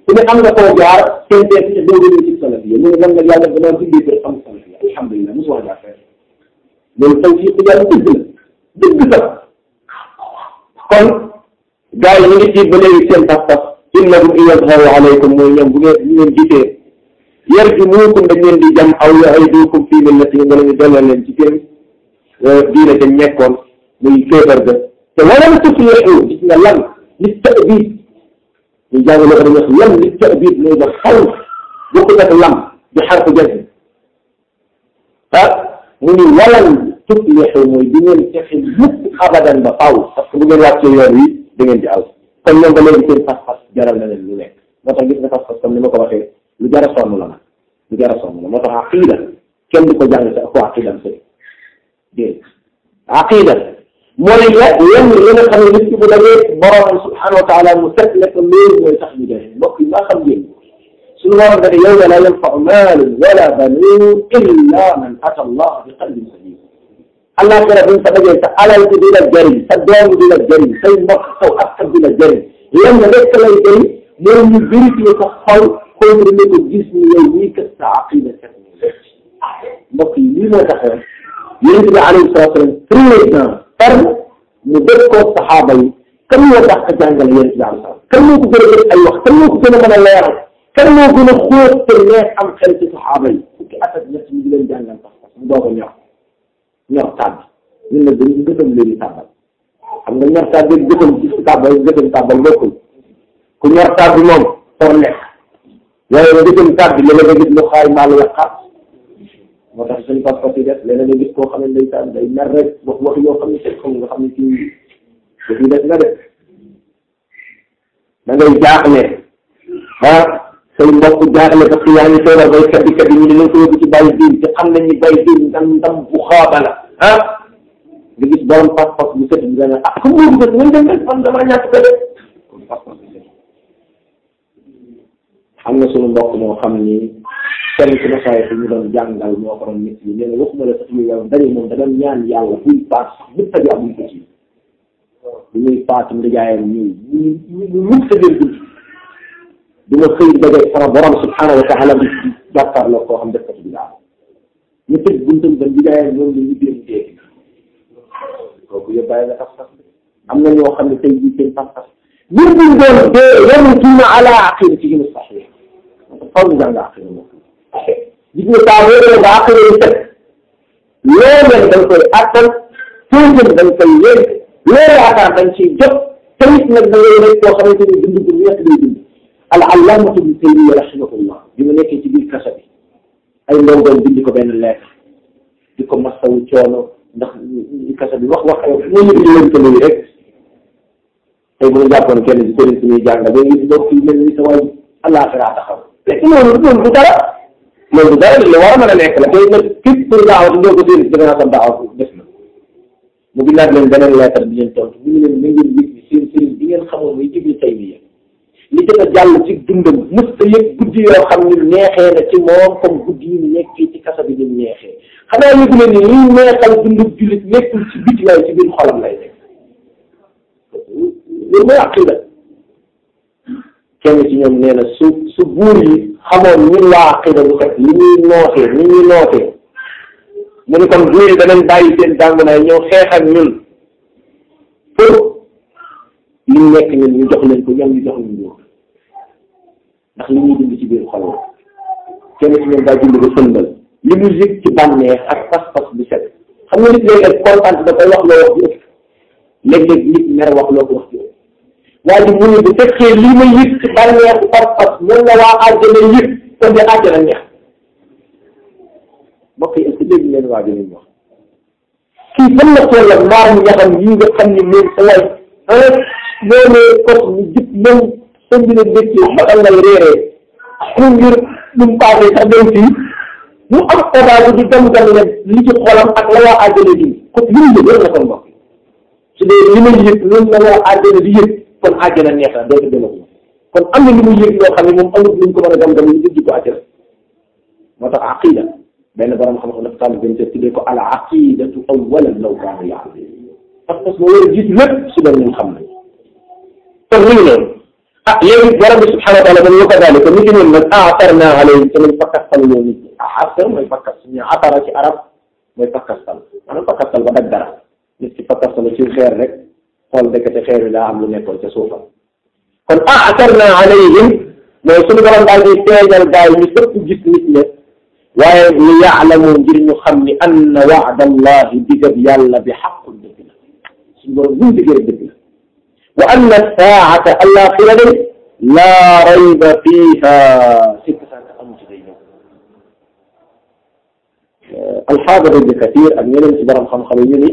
A: su ne am nga koo jaar seen tee ci doo gën ci salafiya mu ne lan nga yàlla dama bindee ko am salafiya alhamdulilah mosu waa jaar fee loolu taw ci yàlla dëgg la dëgg sax kon gars yi ñu ngi ci ba léegi seen pas-pas innahum in yazharu alaykum mooy ñoom bu ngeen bu ngeen gisee yarjumuukum dañ leen di jam aw yu'iiduukum fii millatikum wala ñu delloo leen ci seen diine te nekkoon muy féebar ga te wala tuflihu gis nga lan li ta'bid ñu jàng loo xam ne lan li ta'bid mooy ba xaw bokkut ak lam di xarfu jazm ah mu ni walan tuflihu mooy di ngeen texe mukk abadan ba faaw parce que bu ngeen wàccee yoon wi da ngeen di aw kon ñoom ba léegi seen pas-pas jaral na leen lu nekk moo tax gis nga pas-pas comme ni ma ko waxee lu jar a sonn la nag lu jar a sonn la moo tax aqida kenn du ko jàng sa ko aqida am sëy dégg aqida mooy yenn yi nga xam ne nit ki bu dajee borom subhanahu wa taala mu set la ko loolu mooy tax ñu dee mbokk yi maa xam ngeen suñu borom dafa yawma laa yanfa'u maalun wala banuun illa man ata allah bi qalbin salim allah kera buñ fa dajee sa alal bi di la jëriñ sa doom bi di la jëriñ say mbokk saw askan bi la jëriñ lenn rek lay jëriñ mooy ñu vérifier ko xol contrôler ko gis ni yow nii kat sa aqida set mbokk yi lii moo tax yonent bi alayhi salaatu wa salaam président par mu def ko saxaaba yi kan moo tax a jàngale yonent bi alayhi salaam kan moo ko gën a def ay wax kan moo ko gën a mën a leeral kan moo gën a xóot te neex am xel ci saxaaba yi fukki at ak ñett ñu di leen jàngal sax mu doog a ñor ñor tàbb ñun nag dañu gësam léegi tàbbal xam nga ñor tàbb bi gësam ci tàbbal gësam tàbbal bokkul ku ñor tàbb bi moom for lekk waaye nga gësam tàbb bi léeg-léeg nga gis lu xaay mbaalu yàqaat moo tax suñu pas-pas yi def léeg-léeg nga gis koo xam ne ndeysaan day mer rek wax wax yoo xam ne teg xam nga xam ne kii daf def nga def da ngay jaaxle ah say mbokk jaaxle parce que yaa ngi feebar bay kaddi kaddi ñu ne nañ ko yóbbu ci bàyyi diin te xam nañ ni bàyyi diin ndam ndam bu xaaba la ah nga gis borom pas-pas bu set bi nga ne ah comme moo gis nga dem rek man dama ñàkk ko def comme pas-pas bu set xam na suñu mbokk moo xam ni kenn ci masaay fi ñu doon jàngal moo ko doon nit ñi nee na waxuma la sax ñu yow dañu moom da doon ñaan yàlla buy faat sax ñëpp a di amuñ ko ci bu muy faatu ndijaayam ñu ñu ñu ñu sa leen dund dina xëy daje sama borom subhanahu wa taala bi jàkkaarloo koo xam def ko ci bidaa ñu tëj buntam ba ndijaayam ñoom ñu ñibbee mu dee kooku yëpp bàyyi la pas-pas am na ñoo xam ne tey jii seen pas-pas ñun buñ doon dee yamutuuna ala aqidatihim as-sahih faw ñu jàng aqida moom gis nga saa wéeree nga aqida yu set loo leen dañ koy attal toujours dañ koy yëg loo yaakaar dañ ciy jot tamit nag da ngay nekk koo xamante ni dund bu nekk day dund al allaamatu ibn Taymiyya rahimahullah bi mu nekkee ci biir kasa bi ay ndongoom bind ko benn lettre di ko masawu coono ndax kasa bi wax wax ay moo ñu di leen ko nuyu rek tey bu ñu jàppoon kenn ci sëriñ si ñuy jàngal ba ngi mbokk yi mel ni sa waay àllaaxira taxaw fekk loolu loolu du dara loolu du dara li war a mën a nekk la tey nag képp pour daaw ñoo ko seen def naa sam daaw def na mu bindaat leen beneen lettre bi leen tontu ñu ngi leen na ngeen yëg ni seen sëriñ bi ngeen xamoon muy Ibn Taymiyya li jot a jàll ci dundam mës ta yëg guddi yoo xam ni neexee na ci moom comme guddi yi nekkee ci kasa bi ñu neexee xanaa yëgu leen ni liy neexal dundu jullit nekkul ci biti waaye ci biir xolam lay nekk loolu mooy aqida kenn ci ñoom nee na su su buur yi xamoon ñun waa aqida bu fekk li ñuy nootee ni ñuy nootee mu ne kon buur yi danañ bàyyi seen jàngunaay ñëw xeex ak ñun pour li ñu nekk ñun ñu jox leen ko ñoom ñu jox leen nguur ndax li ñuy dund ci biir xol kenn ci ñoom daa dund ba sëlmal li mu yëg ci bànneex ak pas-pas bu set xam nga nit léeg-léeg kontaan da koy wax loo wax ji ëpp léeg-léeg nit mer wax loo ko wax ji ëpp waaye ji mu ne bu fekkee lii ma yëg ci bànneexu pas-pas mën nga waa àjjana yëg kon de àjjana neex mbokk yi est-ce que léegi leen waa jënañ wax kii fan la toll ak maar ñi yaxam yi nga xam ni moom sa way ah loolu kos ñu jëpp même sëñ bi ne dékkee ba al ngay réeree mu ngir lu mu paasee sax dem fii mu am otage di dem dem ne li ci xolam ak la waa àjjana di ko li mu yëg la kon mbokk su dee li may yëg loolu la waa àjjana di yëg kon àjjana neex na doo ko delloo kon am na li muy yëg loo xam ne moom amul luñ ko mën a gam-gam ñu dugg ko àjjana moo tax aqida benn borom xam-xam dafa tànn benn te tuddee ko al aqidatu awwalan law kaanu ya'lamuun parce que moo war a jiitu lépp su doon ñun xam nañ kon ñu ngi noonu ah léegi borom bi subhanahu wa taala man wa kadalika ni ki noonu nag a'tarna alayhim te nañ fakkastal loo nit ñi asar mooy fakkas ñu atara ci arab mooy fakkastal maanaam fakkastal ba dag dara nit ki fakkastal ci xeer rek xool dëkkate xeer bi daa am lu nekkoon ca suufam kon a'tarna alayhim mooy suñu borom daal di feeñal daal ñu sëpp gis nit ne waaye li yaalamu ngir ñu xam ni anna wa'da allahi digab yàlla bi xaqul dëgg la suñu borom buñ diggee dëgg la wa anna saa'ata al-aaxira de laa rayba fiiha sikk sàkk amu ci day ñëw al-Haafiz Ibn Kasiir ak ñeneen ci borom xam-xam yi ñu ni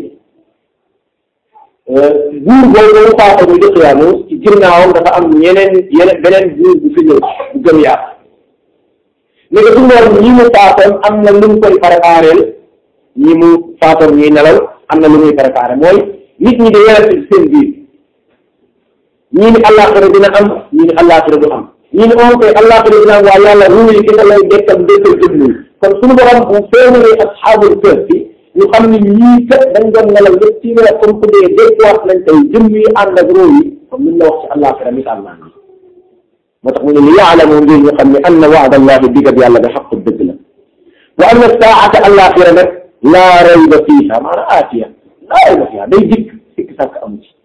A: buur boobu mu faatu muy Daqyaanus ci ginnaawam dafa am ñeneen yeneen beneen buur bu fi ñëw bu gëm yàlla léegi suñu borom ñi mu faatoon am na lu mu koy prépareel ñi mu faatoon ñuy nelaw am na lu muy préparé mooy nit ñi di werante ci seen biir ñii ni àllaaxira dina am ñii ni àllaaxira du am ñii ni on koy àllaaxira dina am waaye yàlla ruuy ki nga lay dekkal dekkal dëglu kon suñu borom bu feeñalee asxaabul kahf bi ñu xam ni ñii kat dañ doon nelaw yëpp ci weer comme que dee dékkuwaat nañ tey jëm yi ànd ak róo yi comme ni ñu la wax ci àllaaxira misaal naa ni moo tax mu ne li yaalamu ngir ñu xam ne anna wa'da allahi digab yàlla bi xaqu dëgg la wa anna saa'ata àllaaxira nag laa rayba fiiha maanaam aatiya laa rayba fiiha day dikk sikk sàkk amu ci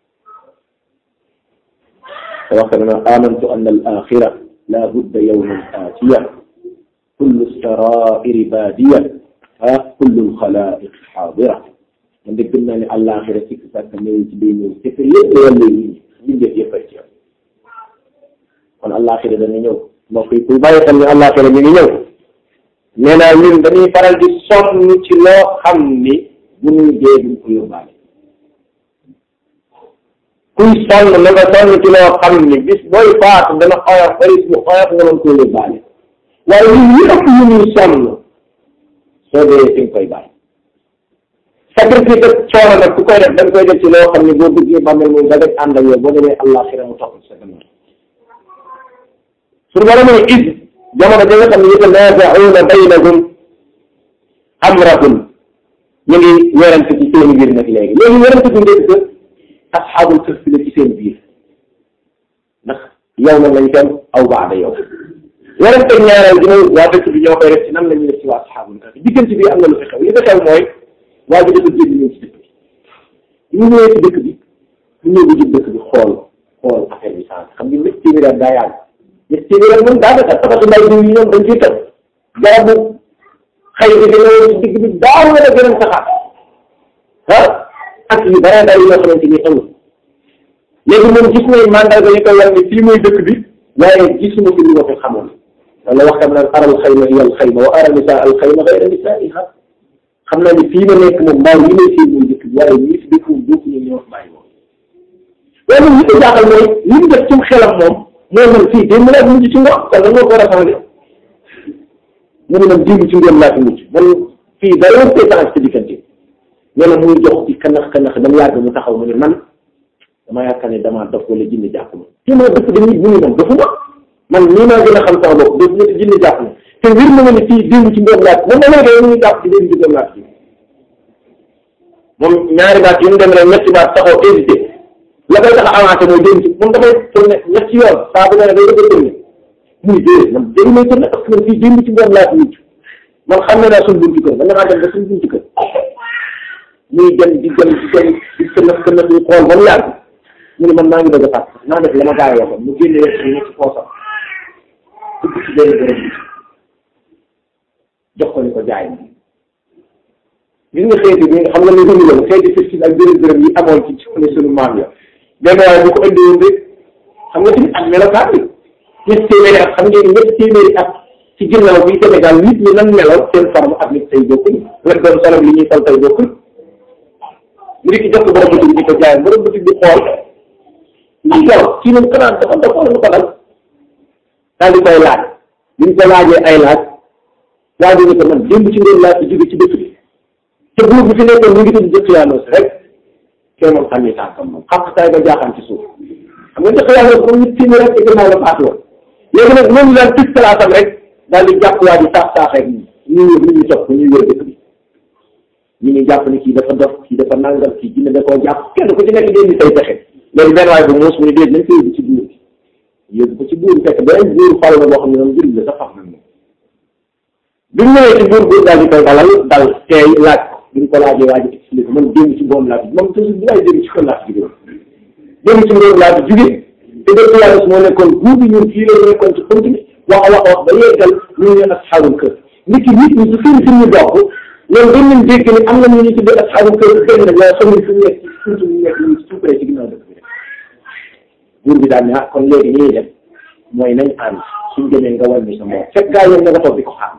A: وقالنا آمنت أن الآخرة لا بد يوما آتيا كل السرائر بادية كل الخلائق حاضرة من قلنا أن الآخرة تكتب من بين السفر يلي من جهة يفرج kon àllaaxira dana ñëw mbokk yi kuy bàyyi xel ni àllaaxira mi ngi ñëw nee naa ñun dañuy faral di sonn ci loo xam ni bu ñuy dee duñ ko yóbbaale kuy sonn na nga sonn ci loo xam ni bis booy faatu dana xoyof bari bu xoyof nga mën koo yóbbaale waaye ñun ñi ëpp ñu ñuy sonn soo dee fi nga koy bàyyi sacrifice ak coono nag ku koy def da nga koy def ci loo xam ni boo bëggee bàmmeel moom nga def ànd ak yow boo demee àllaaxira mu topp sa gannaaw suñu borom mooy is jamono bi nga xam ne yatanaazauna baynahum amrahum ñu ngi werante ci seen biir nag léegi léegi werante bu njëkk asxaabul kahf la ci seen biir ndax yow na lañ kenn aw baada yow werante ñaareel gi mooy waa dëkk bi ñoo koy def ci nan la ñuy def ci waa asxaabul kahf diggante bi am na lu fi xew li fi xew mooy waa ji dafa jéggi ñëw ci dëkk bi ñu ñëwee ci dëkk bi ñu ñëw ci dëkk bi xool xool affaire bi changé xam nga ñett téeméer daa yàgg ñett téeméer moom daanaka taxatu mbay bi ñoom dañ ciy tëb garabu xëy bi dina ci digg bi daaw la gën a saxaat ah ak yu bare bare yoo xamante ni amul léegi moom gis nañ mandarga yi koy war ne fii mooy dëkk bi waaye gisuma fi lu ma fi xamoon wala wax tam naan aral xayma hiya al xayma wa ara nisaa al xayma gayra nisaaiha xam naa ni fii ma nekk moom mbaaw yi may fii mooy dëkk bi waaye ñii fi dëkk moom bokku ñu ñoo bàyyi moom waaye moom li ko jaaxal mooy li mu def ci xelam moom mooy man fii démb laa fi mujj ci ngoon kon lan moo ko war a xamal mu ne man démb ci ngoon laa fi mujj man fii dara woon séquence ci diggante nee na muy jox ci kanax kanax dama yàgg mu taxaw mu ne man dama yaakaar ne damaa dof wala jinne jàpp ma fii moo dëkk dañuy mu ngi moom dafa ma man nii maa gën a xam sama bopp dootu ñetti jinne jàpp ma te wir na ma ne fii démb ci ngoon laa moom damay dee mu ngi jàpp ci démb ci ngoon laa fi moom ñaari baat yu mu dem rek ñetti baat taxaw hésité la koy tax a avancé mooy démb ci moom dafay tourné ñetti yoon saa bu ne day dëgg tourné muy déedéet man démb may tourné parce que man fii démb ci ngoon laa fi mujj man xam ne naa suñ buntu kër man damaa dem ba suñ buntu kër muy dem di dem di dem di kënëf kënëf ñu xool ba mu yàgg mu ne man maa ngi bëgg a fàtt naa def la ma gaa yoo ko mu génne ñu ci poosam dugg ci benn bërëb bi jox ko ni ko jaay gis nga xeeti bi xam nga ne gënu la xeeti fiftin ak bërëb bërëb yi amoon ci ci ne sunu maam ya benn waaye bu ko indi woon rek xam nga tamit ak melokaan bi ñetti téeméeri at xam ngeen ñetti téeméeri at ci ginnaaw bi Sénégal nit ñi nan meloon seen forme ak nit tey bokkuñ la doon solo li ñuy sol tey bokkuñ nit ki jox ko borom boutique bi ko jaay borom boutique bi xool li yow kii moom kanaan dafa dafa lu ko dal daal di koy laaj bi ñu ko laajee ay laaj laaj ni ko man démb ci ngeen laaj ci jóge ci dëkk bi te buur bi fi nekkoon mu ngi tudd Daqyaanus rek kee moom xam ni tànkam moom xam taay ba jaaxaan ci suuf xam nga Daqyaanus moom nit fii rek gannaaw la faatu woon léegi nag moom daan tëj talaasam rek daal di jàpp waa ji saax saaxeeg ñu wër ñu ñu topp ñuy wër dëkk bi ñu ngi jàpp ni kii dafa dof kii dafa nangal kii jinne da koo jàpp kenn ku ci nekk dee ni say pexe léegi benn waay bu muus mu ne déet nañ ko yóbbu ci buur bi yóbbu ko ci buur fekk beneen buur fal na boo xam ne moom jullit la sax xam nañ moom bi mu ñëwee ci buur buur daal di koy dalal dal teey laaj ko bi ñu ko laajee waa ji expliqué man démb ci ngoon laa fi moom toujours bi laay démb ci kon laa fi jóge démb ci ngoon laa fi jóge te dëkk yàlla su moo nekkoon buur bi ñun fii la nekkoon ci xunti bi wax a wax wax ba yeggal ñu ne asxaabul kër nit ki nit ñi su fi fi ñu bokk loolu dañ leen dégg ni am na ñu ñu tuddee asxaabul kër dégg na waaye xamuñ fi ñu nekk ci xunti ñu nekk ñu ci suukaree ci ginnaaw dëkk bi rek buur bi daal ne ah kon léegi ñuy def mooy nañ ànd suñ demee nga wan ni sa moom fekk gaa yoon nga toog di ko xaar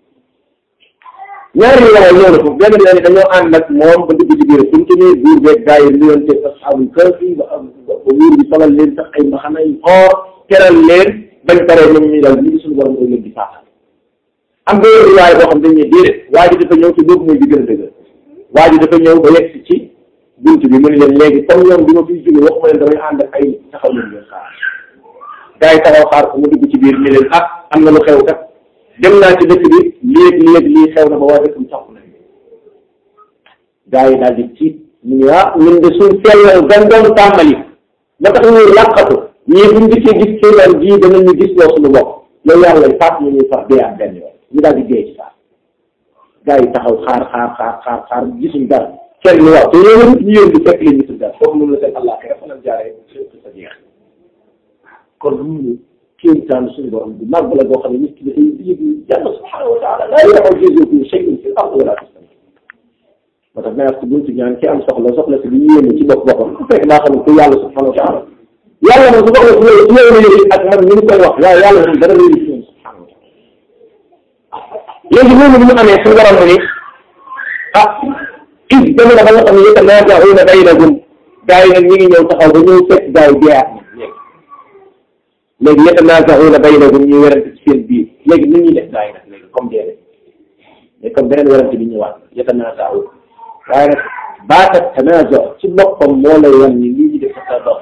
A: ñaari waral ñëw na foofu benn bi dañoo ànd ak moom ba dugg ci biir suñ ci nii buur beeg gaa yi nuyoon te asxaabul kër fii ba ba buur bi solal leen sax ay mbaxana yu or teral leen bañ paree ñoom ñu dal li suñu borom koy leen di faaxal am nga yor waaye boo xam dañ ne déedéet waa ji dafa ñëw te boobu mooy bi gën a dëgër waa ji dafa ñëw ba yegg si ci bunt bi mu ne leen léegi comme ñoom bi ma fiy jóge waxuma leen damay ànd ak ay taxaw leen leen xaar gaa yi taxaw xaar ko mu dugg ci biir ni leen ah am na lu xew kat dem naa ci dëkk bi léegi léegi lii xew na ba waa dëkk bi topp nañ gaa yi daal di tiit ñu ne ah ñun de suñ sellal gan doon tàmbali ba tax ñuy làqatu ñii buñ gisee gis kéemaan jii danañu gis loo suñu bopp loolu yàlla lay faat ñu ñuy far dee ak benn yoon ñu daal di dee ci saa gaa yi taxaw xaar xaar xaar xaar xaar gisuñ dara kenn ñu wax te yéen ñu yéen di fekk leen gisul dara foofu moom la seen allah xëy na jaaree sa jeex kon loolu kéemtaan suñu borom bu màgg la boo xam ne nit ki dafay yëg yàlla subhanahu wa taala laa yu'jizuhu shay'un fil ardi wala fis samaa moo tax naa si buntu ñaan ki am soxla soxla si bi yéene ci bopp boppam bu fekk daa xam ne ku yàlla subhanahu wa taala yàlla moom su soxla si loolu su yow yëg ak man ñu ngi koy wax waaye yàlla moom dara réeri si ñoom subhanahu wa taala léegi loolu bi mu amee suñu borom mu ni ah is dama la ba nga xam ne yatanaaza'uuna baynahum gaa yi nag ñu ngi ñëw taxaw ba ñëw fekk gaa yi deeyaat léegi yatanaaza'uuna baynahum ñuy werante ci seen biir léegi nit ñi def gaa yi nag léegi comme déedéet mais comme beneen werante bi ñëwaat yatanaaza'uuna waaye nag baatat tanaazu' ci boppam moo lay wan ni lii ñu def sa dox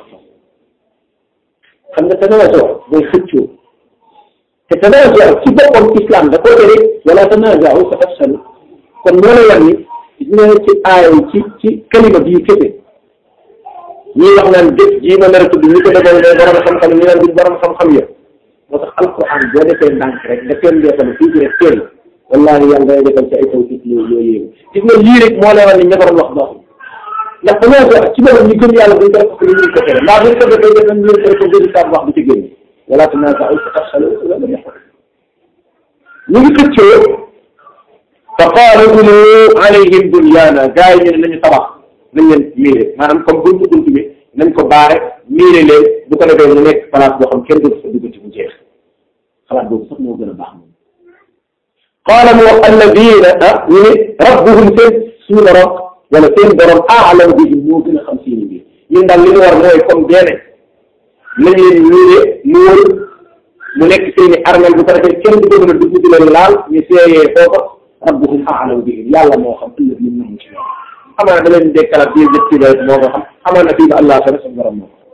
A: xam nga tanaazu' mooy xëccoo te tanaazu' ci boppam islam da koo tere wala tanaaza'u fatafshalu kon moo lay wan ni dina ci aaya ci ci kalima bii kese ñii wax naan jëf jii ma nar a tudd ñi ko defoon ne borom xam-xam ñu naan duñ borom xam-xam yëpp moo tax alquran boo defee ndànk rek nga teel ndeefal fii ci rek teel wallahi yàlla day defal ci ay taw ci yooyu yooyu gis nga lii rek moo lay wan ni ña borom wax baaxul ndax dañoo ko ci borom ñu gëm yàlla duñ ko def ko li ñu ko tere ndax buñ ko defee def nañ leen tere ko résultat wax du ci génn wala tanaaza'u fatafshalu wa tadhhaba ñu ngi xëccoo fa qaala bunuu alayhim bunyaana gaa yi ñu ne nañu tabax nañ leen miire maanaam comme buntu buntu bi nañ ko baare miire leen bu ko defee mu nekk place boo xam kenn du fa dugg ci bu jeex xalaat boobu sax moo gën a baax moom. qaala mu wax alladiina ah ñu ne rabbuhum seen suñu borom wala seen borom a'lam bihim moo gën a xam seeni biir ñun daal li ñu war mooy comme deene nañ leen miire muur mu nekk seeni armel bu ko defee kenn du ko mën a dugg ci leen laal ñu seeyee foofa. rabbuhum a'lam bihim yàlla moo xam ëllëg li mu ci ñoom xamaa da leen dekkalaat biir jëf ci leen moo ko xam xamaa na fii ba allah sara suñu borom moo ko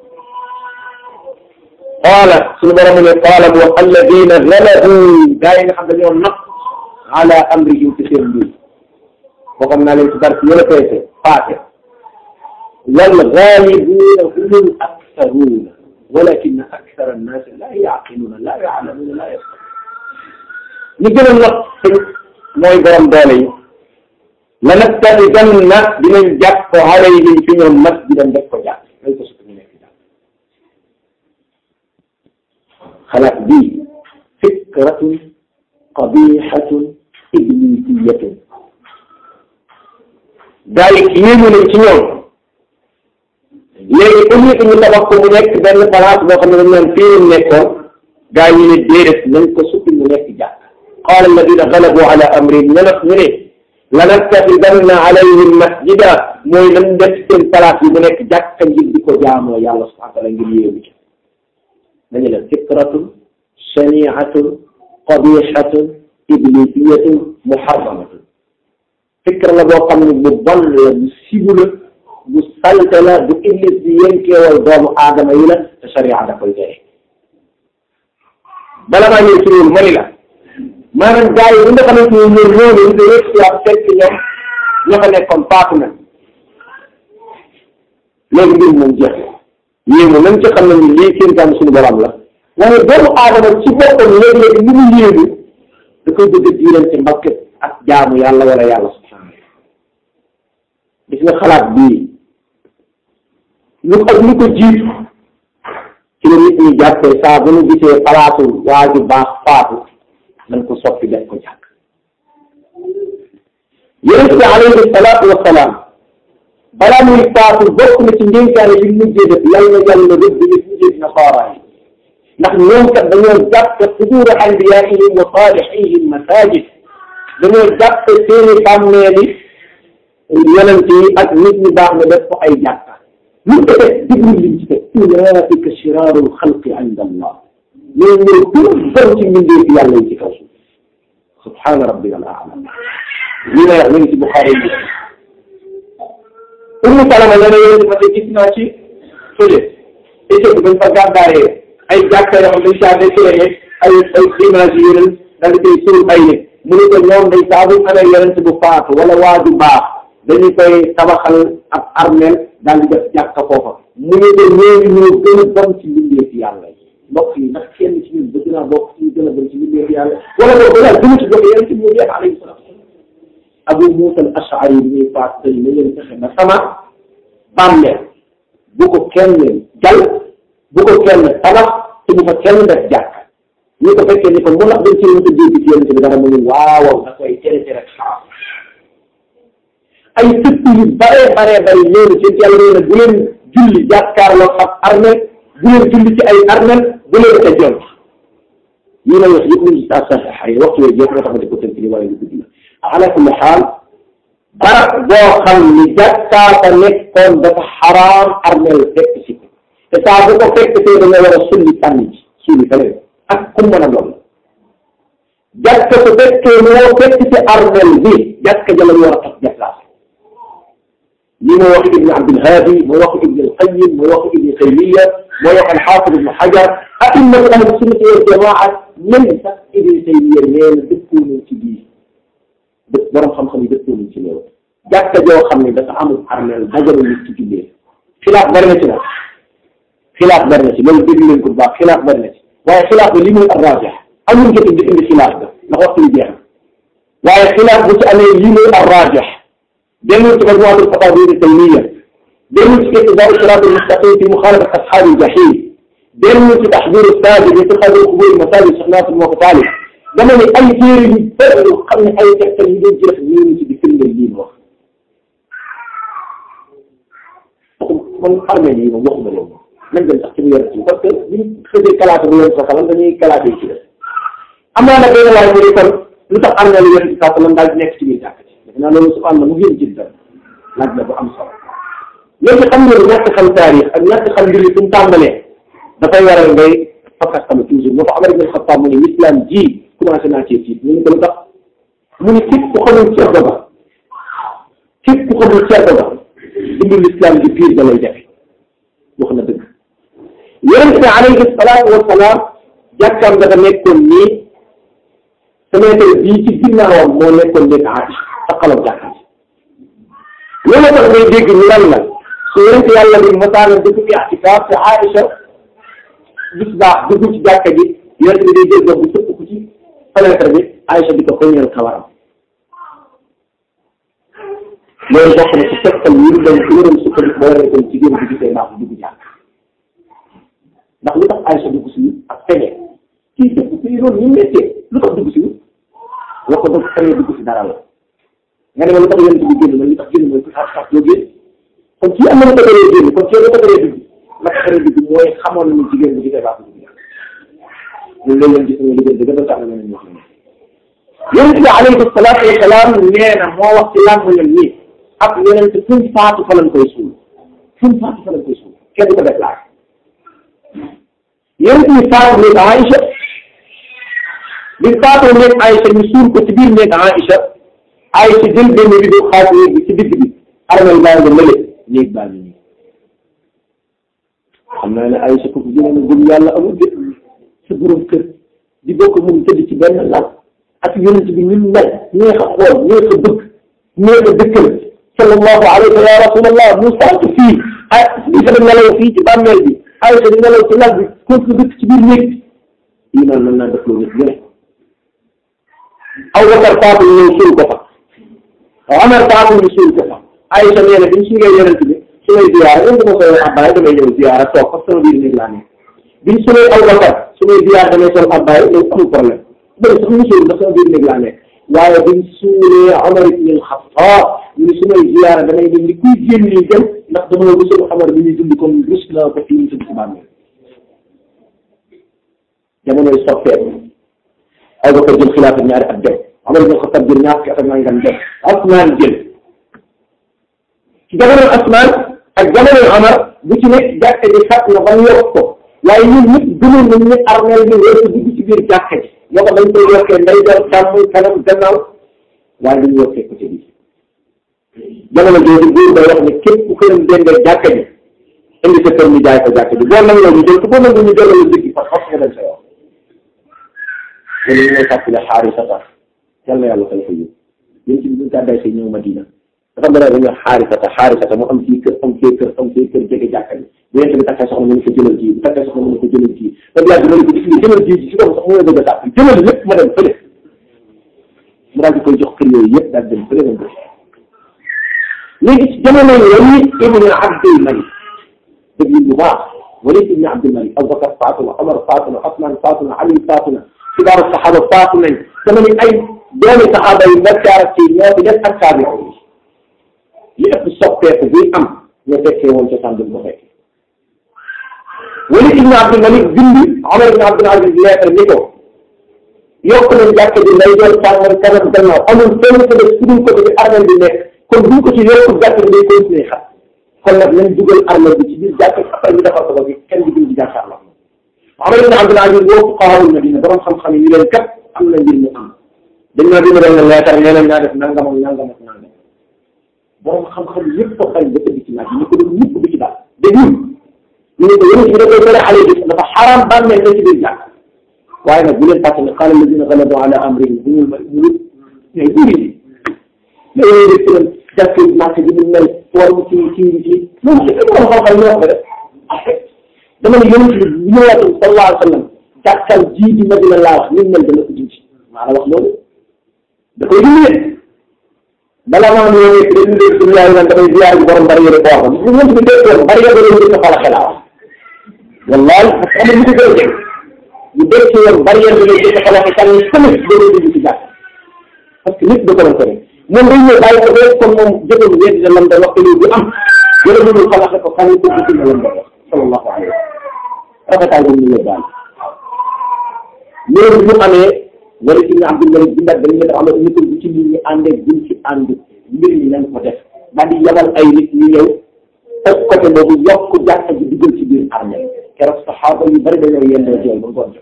A: qaala suñu borom ne qaala mu wax alladina galabu gaa yi nga xam dañoo naq ala amrihim ci seen mbir boo xam naa leen ci barke yëla peese paase wal gaalibuuna humul aksaruuna walakinna aksara annaasi laa yaqiluuna laa ya'lamuuna laa yafqahuuna ñi gën a naq mooy borom doole yi la nattaxidanna dinañ jàpp alayhim fi ñoom masjidan def ko jàpp day ko sukk ñu nekk jàpp xalaat bii fikratun qabihatun iblisiyatun gaa yi yéemu nañ ci ñoom léegi au lieu que ñu tabax ko mu nekk benn place boo xam ne dañ naan fii lañ nekkoon gaa yi ne déedéet nañ ko sukk mu nekk jàpp qaala alladina galabu ala amrihim ñu nag ñu ne lanattaxidanna alayhim masjida mooy nañ def seen place yi mu nekk jàkka ngir di ko jaamoo yàlla subhanahu wa taala ngir yéewu ci dañu ne fikratun shani'atun qabihatun iblisiyatun muharramatun fikra la boo xam ne bu bon la bu sibu la bu salte la bu iblis di yënkeewal doomu aadama yi la te sharia da koy tere bala maa ñëw ci loolu mani la maanaam gars yi bu nga xamante ni ñoom ñoo leen di rëcc fekk ñoom ña fa nekkoon faatu na léegi mbir moom jeex na yéemu nañ ci xam ne ni lii kéemtaan suñu borom la waaye doomu aadama ci boppam léeg-léeg li mu yéenu da koy bëgg a diirante mbakk ak jaamu yàlla wala yàlla subhanahu gis nga xalaat bii lu ko lu ko jiitu ci la nit ñi jàppee saa bu ñu gisee palaasu waaju baax faatu nañ ko soppi def ko jàkk yonent bi alayhi salaatu wa salaam balaa muy faatu bokk na ci ndénkaane bi mujjee def yal na yàlla rëbb nit mujjee nasaara yi ndax ñoom kat dañoo jàppe qubuur anbiyaa'ihim wa saalihihim masaajid dañoo jàppe seeni bàmmeeli yonent yi ak nit ñi baax na def ko ay jàkka lu ko def diglu liñ ci teg ulaa'ika shiraarul xalqi inda Allah ñoo ñoo gën a bon ci mbindeefi yàlla yi ci kaw suuf subhaana rabbiyal a'la li may wax ngi ci Buxaari yi Ummu Salama nee na yéen ma gis naa ci fële Éthiopie dañ fa gàddaaree ay jàkka yoo xam dañ saa déclaré ay ay image yu yeneen daal di koy suul ay nit mu ne ko ñoom day saa bu amee yonent bu faatu wala waaju baax dañu koy tabaxal ab armeel daal di def jàkka foofa mu ne ko ñooñu ñoo gën a bon ci mbindeef yàlla yi mbokk yi ndax kenn ci ñun bëgg naa bokk ci ñu gën a bon ci mbindeef yàlla wala boobu balaa gën a ci joxe yonent mu jeex alayhi salaam Abu Muusa al-Ash'ari bi ñuy faat dañ ne leen fexe ba sama bàmmeel bu ko kenn jal bu ko kenn tabax te bu ko kenn def jàkk ñu ko fekkee ni ko mu ndax dañ ci mën a dégg ci yonent bi dara mu ne waaw da koy tere tere xaar ay sëpp yu bare bare bare loolu ci yàlla nee na bu leen julli jàkkaarloo ak armel bu leen julli ci ay armel bu leen ca jont yi may wax yëpp ñu ngi saa sax ay waxtu yooyu yëpp moo tax ma di ko tënk ni waaye lu guddi la ala kulli xaal barab boo xam ni jàkkaata nekkoon dafa xaraam armel fekk si te saa bu ko fekk see dañoo war a sulli sànni ci suuli feneen ak kum mën a doon jàkka su fekkee moo fekk ci armel bi jàkka ja lañu war a tax déplacé lii mooy wax Ibn Abdul Haadi mooy wax Ibn al-Qayyim mooy wax Ibn Taymiyya mooy wax al-Haafid Ibn Hajar a'immatu ahli sunnati wal jamaa même sax Ibn Taymiyya nee na dëppoo nañ ci bii dëpp borom xam-xam yi dëppoo nañ ci loolu jàkka joo xam ne dafa amul armel dajale nit ci jullee xilaaf bari na ci nag xilaaf bari na ci loolu dégg leen ko bu baax xilaaf bari na ci waaye xilaaf ba li muy ar-raajih amul njëkk di indi xilaaf ba ndax waxtu bi jeex na waaye xilaaf bu ci amee li muy ar-raajih dellul ci majmuu'atul fataawa Ibn Taymiyya dellul ci iqtidaa'u siraatil mustaqiim fi muxaalafati ashaabil jahiim dellul ci tahziiru saajid fi itixaadi qubuuri masaajid Cheikh Naasir moo ko taalif dama ne ay téere yu bëri yu xam ne ay tegtal yu doon ci def ñu ci di firndeel lii wax man armée yi moom waxuma leen nañ dem sax ci mu yore ci parce que buñ xëjee kalaate bu leen ko xamal dañuy kalaate ci def am naa nag benn waay mu ne kon lu tax armée lu yore ci saa sallam daal di nekk ci biir jàkk ci defe naa loolu subhaan la mu gën ci dara laaj la bu am solo léegi xam nga ñàkk xam taarix ak ñàkk xam mbir yi fu mu tàmbalee dafay waral ngay fakkas tamit toujours moo tax Umar ibn Xattaab mu ne l'islam ji commencé naa cee tiit ñu ne ko lu tax mu ne képp ku xamul cerdo ba képp ku xamul cerdo ba dundu l'islam ji biir da lay jafe wax na dëgg yonent bi alayhi salaatu wa salaam jàkkaam dafa nekkoon nii fenêtre bii ci ginnaawam moo nekkoon nekk Aïcha taxawal jàkkaam loolu tax ngay dégg ñu lan la su yonent yàlla bi masaana dugg ci i'tikaaf te Aïcha bis baax dugg ci jàkka ji yonent bi day jël dox bu sëpp ko ci fenêtre bi Aïcha di ko xëñal kawaram loolu bokk na ci tegtal yi ñu doon ñu doon sukkandiku boo waree kon jigéen bi gisee baax dugg jàkk ndax lu tax Aïcha dugg si ak feñe kii sëpp si loolu ñu mettee lu tax dugg si wax ko dëgg feñe dugg si dara la nga ne ma lu tax yonent bi génn man li tax génn mooy ku sax sax yoo génn kon kii am na lu ko teree génn kon kii la ko teree dugg la ko teree dugg mooy xamoon nañu jigéen bu gisee baax dugg jàkk loolu lañ leen gis nga liggéey dëgg tax na ñu wax ne yonent bi alayhi salaatu wa salaam nee na moo wax ci làmmiñam nii ak yeneen te fuñ faatu fa lañ koy suul fuñ faatu fa lañ koy suul kenn du ko déclaré yeneen ñi faatu nekk Aïcha bi faatoo nekk Aïcha ñu suul ko ci biir nekk Aïcha Aïcha jël benn bi du xaaj néeg bi ci digg bi armel baa nga mële néeg baa ngi nii xam naa ne Aïcha ko jëlee na gëm yàlla amul de sa borom kër di bokk mun tëdd ci benn lal ak yonent bi ñun mel ñeex a xool ñeex a bëgg ñeex a dëkkal sallallahu alayhi wa rasulallah mu sant fii ay fii sa nelaw fii ci bàmmeel bi Aïcha di nelaw ci lal bi kon ko dëkk ci biir néeg bi iman mën naa def loolu nit ñëpp Abubakar faatu ñu ñëw suul ko fa Omar faatu ñu suul ko fa Aïcha nee na biñ suulee yonent bi su may ziyaara ñun dama koy abbaay damay ñëw ziyaara toog parce que sama biir néeg laa nekk biñ suulee Abubakar su may ziyaara damay sol abbaay loolu amul problème bëri sax ñu suul ndax sama biir néeg laa nekk waaye biñ suulee Omar ibn al-Khattab ñu ne su may ziyaara damay dem ni kuy génn nii dem ndax dama rusul Omar bi ñuy dund comme rus naa ko fii ñu tëdd ci bàmmeel jamonoy soppeeku Abubakar jël xilaafa ñaari at dem Omar ibn al-Khattab jël ñaar fukki at ak nangam dem Usmaan jël ci jamonoy Usmaan ak jamonoy Omar bu ci nekk jàkka ji fat na ba ñu yokk ko waaye ñun ñëpp gënoon nañ ne armeel bi war a dugg ci biir jàkka ji moo tax dañ koy yokkee nday door càmm kanam gannaaw waaye dañu yokkee ko ci biir jamono jooju buur day wax ne képp ku këram dendee jàkka ji indi sa kër ñu jaay ko jàkka ji boo nangoo ñu jël ko boo nangoo ñu jël la dëgg parce que nga dem sa yoon te li ñu lay fàttali Xaarisata yal na yàlla fay ko yëg yéen ci biir gàddaay say ñëw Madina dafa mel ne dañuy wax Xaarisata Xaarisata mu am fii kër am fii kër am fii kër jege jàkka ji bu yéen tamit takkee soxna mu ne ko jëlal ji bu takkee soxna mu ne ko jëlal ji ba yàgg ma ne ko gis nga jëlal ji ci kaw sax mu ne bëgg a tàpp jëlal lépp ma dem fële mu daal di koy jox kër yooyu yëpp daal dem fële dem fële léegi ci jamono yooyu Ibnu Abdul Malik dëgg bu baax Walid ibn Abdul Malik Abubakar faatu na Omar faatu na Usmaan faatu na Ali faatu na kibaaru saxaaba faatu nañ dama ne ay doomi saxaaba yu mbakkaar ci ñoo fi def ak taabi'u yi li ëpp soppeeku buy am ñoo fekkee woon cosaan duñ ko fekkee Walid ibn Abdul Malik bindi Omar ibn Abdul Aziz leetar ni ko yokk nañ jàkka ji lay doon tàngal kanam gannaaw amul fenn ko def sudul ko ci armeel bi nekk kon buñ ko ci yokk jàkka ji day continuer xam kon nag nañ dugal armeel bi ci biir jàkka ji après ñu defar ko ba bi kenn di gën di jàkkaarloo Omar ibn Abdul Aziz woo fuqahaa Madina borom xam-xam yi ñu leen kat am na mbir mu am dañ naa bind benn leetar nee nañ naa def nangam ak nangam ak nangam borom xam-xam yëpp a bañ ba tëdd ci naaj ñu ko doon ñëpp du ci daal dégg ñu ne ko yéen ci da koy tere xale bi dafa xaraam bàmmeel na ci biir jàkk waaye nag bu leen fàtte ne qaala alladina galabu ala amrihim bunul muluk ñooy buri yi mais yooyu def ci leen jàkk màkk ji mu mel forme ci kii bi ci moom ci borom xam-xam ñoo ko def dama ne yonent bi ñëwaat sallallahu alayhi wa sallam jàkkal ji di Madina laa wax ni mel dana ko dindi maa la wax loolu da koy dindi bala maa ñëw rek dañu dégg suñu yaay naan damay ziyaar bi borom bari yëre boo xam ne ñoom bi dee toon bari yëre ñu ko fala xelaa wax wallahi parce que am na ñu ko gën a dégg ñu dégg ci yoon bari yëre ñu ko fala xel tamit dana dindi ci jàkk parce que nit da ko doon ko rek moom dañ ñëw bàyyi ko rek comme moom jëtoon wéet na lam da wax ko lii du am yëre ñu fala ko xam ko ci lam da wax sallallahu alayhi wa sallam rafetaay boobu ñu yóbbaale loolu bu amee wala ci nga am duñ leen bindaat dañu leen am na nit bu ci nit ñi àndee buñ ci ànd mbir ñi nañ ko def daal di yabal ay nit ñu ñëw teg côté boobu yokk jàkka ji dugal ci biir armée keroog saxaaba yu bari dañoo yendoo jooy ba ngoon jot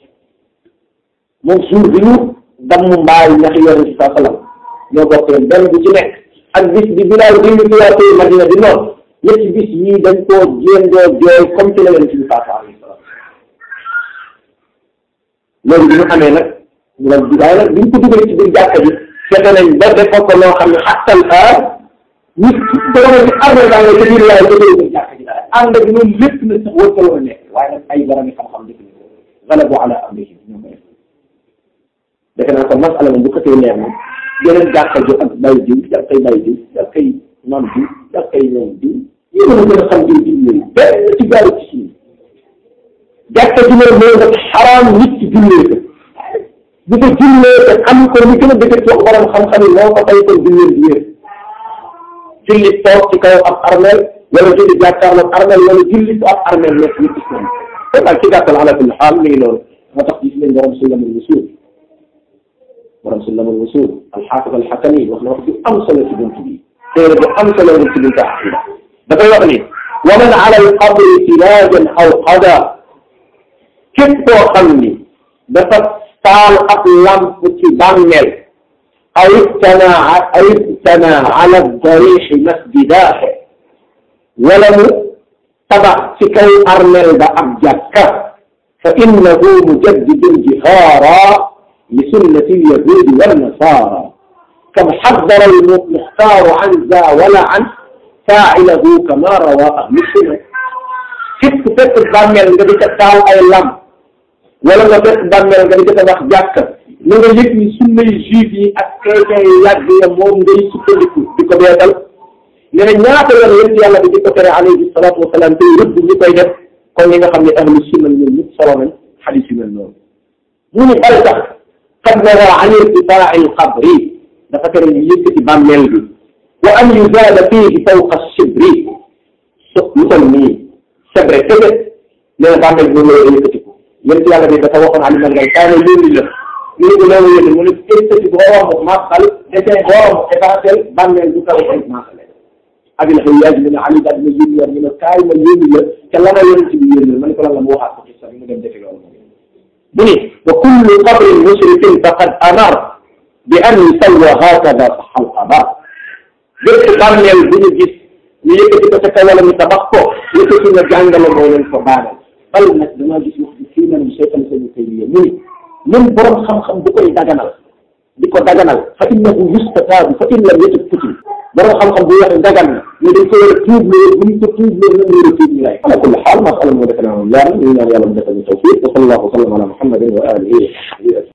A: moom suur bi ñu damm mbaay ñaxi yoon ci sa salam ñoo bokk leen benn bu ci nekk ak bis bi bilaal bi ñu tuyaatee Madina di noonu ñetti bis yii dañ koo jéendoo jooy comme ci la leen ci bi faatu alayhi salaam loolu bi ñu amee nag ñu la waaye nag bi ñu ko dugalee ci biir jàkka ji fexe nañ ba defal ko loo xam ne xattal aar nit dama ne armée daa ngay ca biir waaye dëgëru biir jàkka ji daal ànd ak loolu lépp na sax war ko war a nekk waaye nag ay borom xam-xam def ni galabu ala amrihim ñoo ko def defe naa ko masala moom bu ko tee leer moom yeneen jàkka ji ak bay jiw jàkkay bay jiw jàkkay noon jiw jàkkay ñoom jiw yéen a gën a xam jiw jiw yooyu benn ci gaaru ci suñu jàkka ji ne moo nga xaraam nit ci jullee ko bu ko jullee te am ko li gën a dëkk ci wax borom xam-xam yi moo ko fay ko jullee bi wér julli toog ci kaw ab armel wala julli jàkkaarloo armel wala julli ci ab armel nekk ñu gis nañ ko daal ci gàttal ala kulli xaal mi ngi loolu moo tax gis nañ borom Sulamul Wusul borom Sulamul Wusul alxaafid alxakami wax na wax ju am solo ci bunt bi téere bu am solo la ci buntu aqida dafay wax ni wa man ala alqabri siraajan aw qada képp koo xam ni dafa taal ab lamp ci bàmmeel aw ibtana aw ibtana ala darixi masjidah wala mu tabax ci kaw armeel ba ab jàkka fa innahu mujaddidun jihaara li sunnati alyahudi wannasara kam xaddara almuxtaaru an za wala an faa'ilahu kama rawa ahlu sunna képp fekk bàmmeel nga di ca taal ay lamp wala nga fekk bàmmeel nga di ko tabax jàkka na nga yëg ni sunnay juif yi ak chrétien yi yàgg ya moom ngay sukkandiku di ko beetal nee na ñaata yoon yéen yàlla bi di ko tere alayhi salaatu wasalaam tey rëbb ñi koy def kon ñi nga xam ne ahlu sunna ñoom ñëpp solo nañ xadis yu mel noonu mu ni bal sax qad naha an irtifaa al qabri dafa tere ñu yëkkati bàmmeel bi wa an yuzaala fiihi fawqa shibri so lu toll nii sebre tëgg nee na bàmmeel bi moom la yëkkati ko yéen yàlla bi dafa waxoon Ali ngay kaay na yónni la ñu ne ko loolu yëngu mu ne yëkkati boo romb masal desee boo romb essentiel bàmmeel bu kaw ay masal abil xëyaaj mu ne Ali daal dina yónni war ñu ne kaay ma yónni la te la ma yónni ci bi yónni ma ne ko lan la mu waxaat ko ci sax mu dem defi loolu mu ni wa kullu qabrin mushrikin faqad amar bi an yusawwa hakada sahal xabar bépp bàmmeel bu ñu gis ñu yëkkati ko ca kaw wala ñu tabax ko yëkkati na jàngale moo leen ko baagal bal nag damaa gis wax bi fii man cheikhal sañu koy lié mu ni même borom xam-xam bu koy daganal di ko daganal fa innahu yustataabu fa in lam yatub kutil borom xam-xam bu wax dagan na ñu dañ ko war a tuub loolu bu ñu ko tuub loolu lan war a tuub ñu lay ala kulli xaal masala moo defe naa moom leer na ñu ñaan yàlla mu defal ñu tawfiq wa sallallahu wa sallam ala muhammadin wa alihi wa sahbihi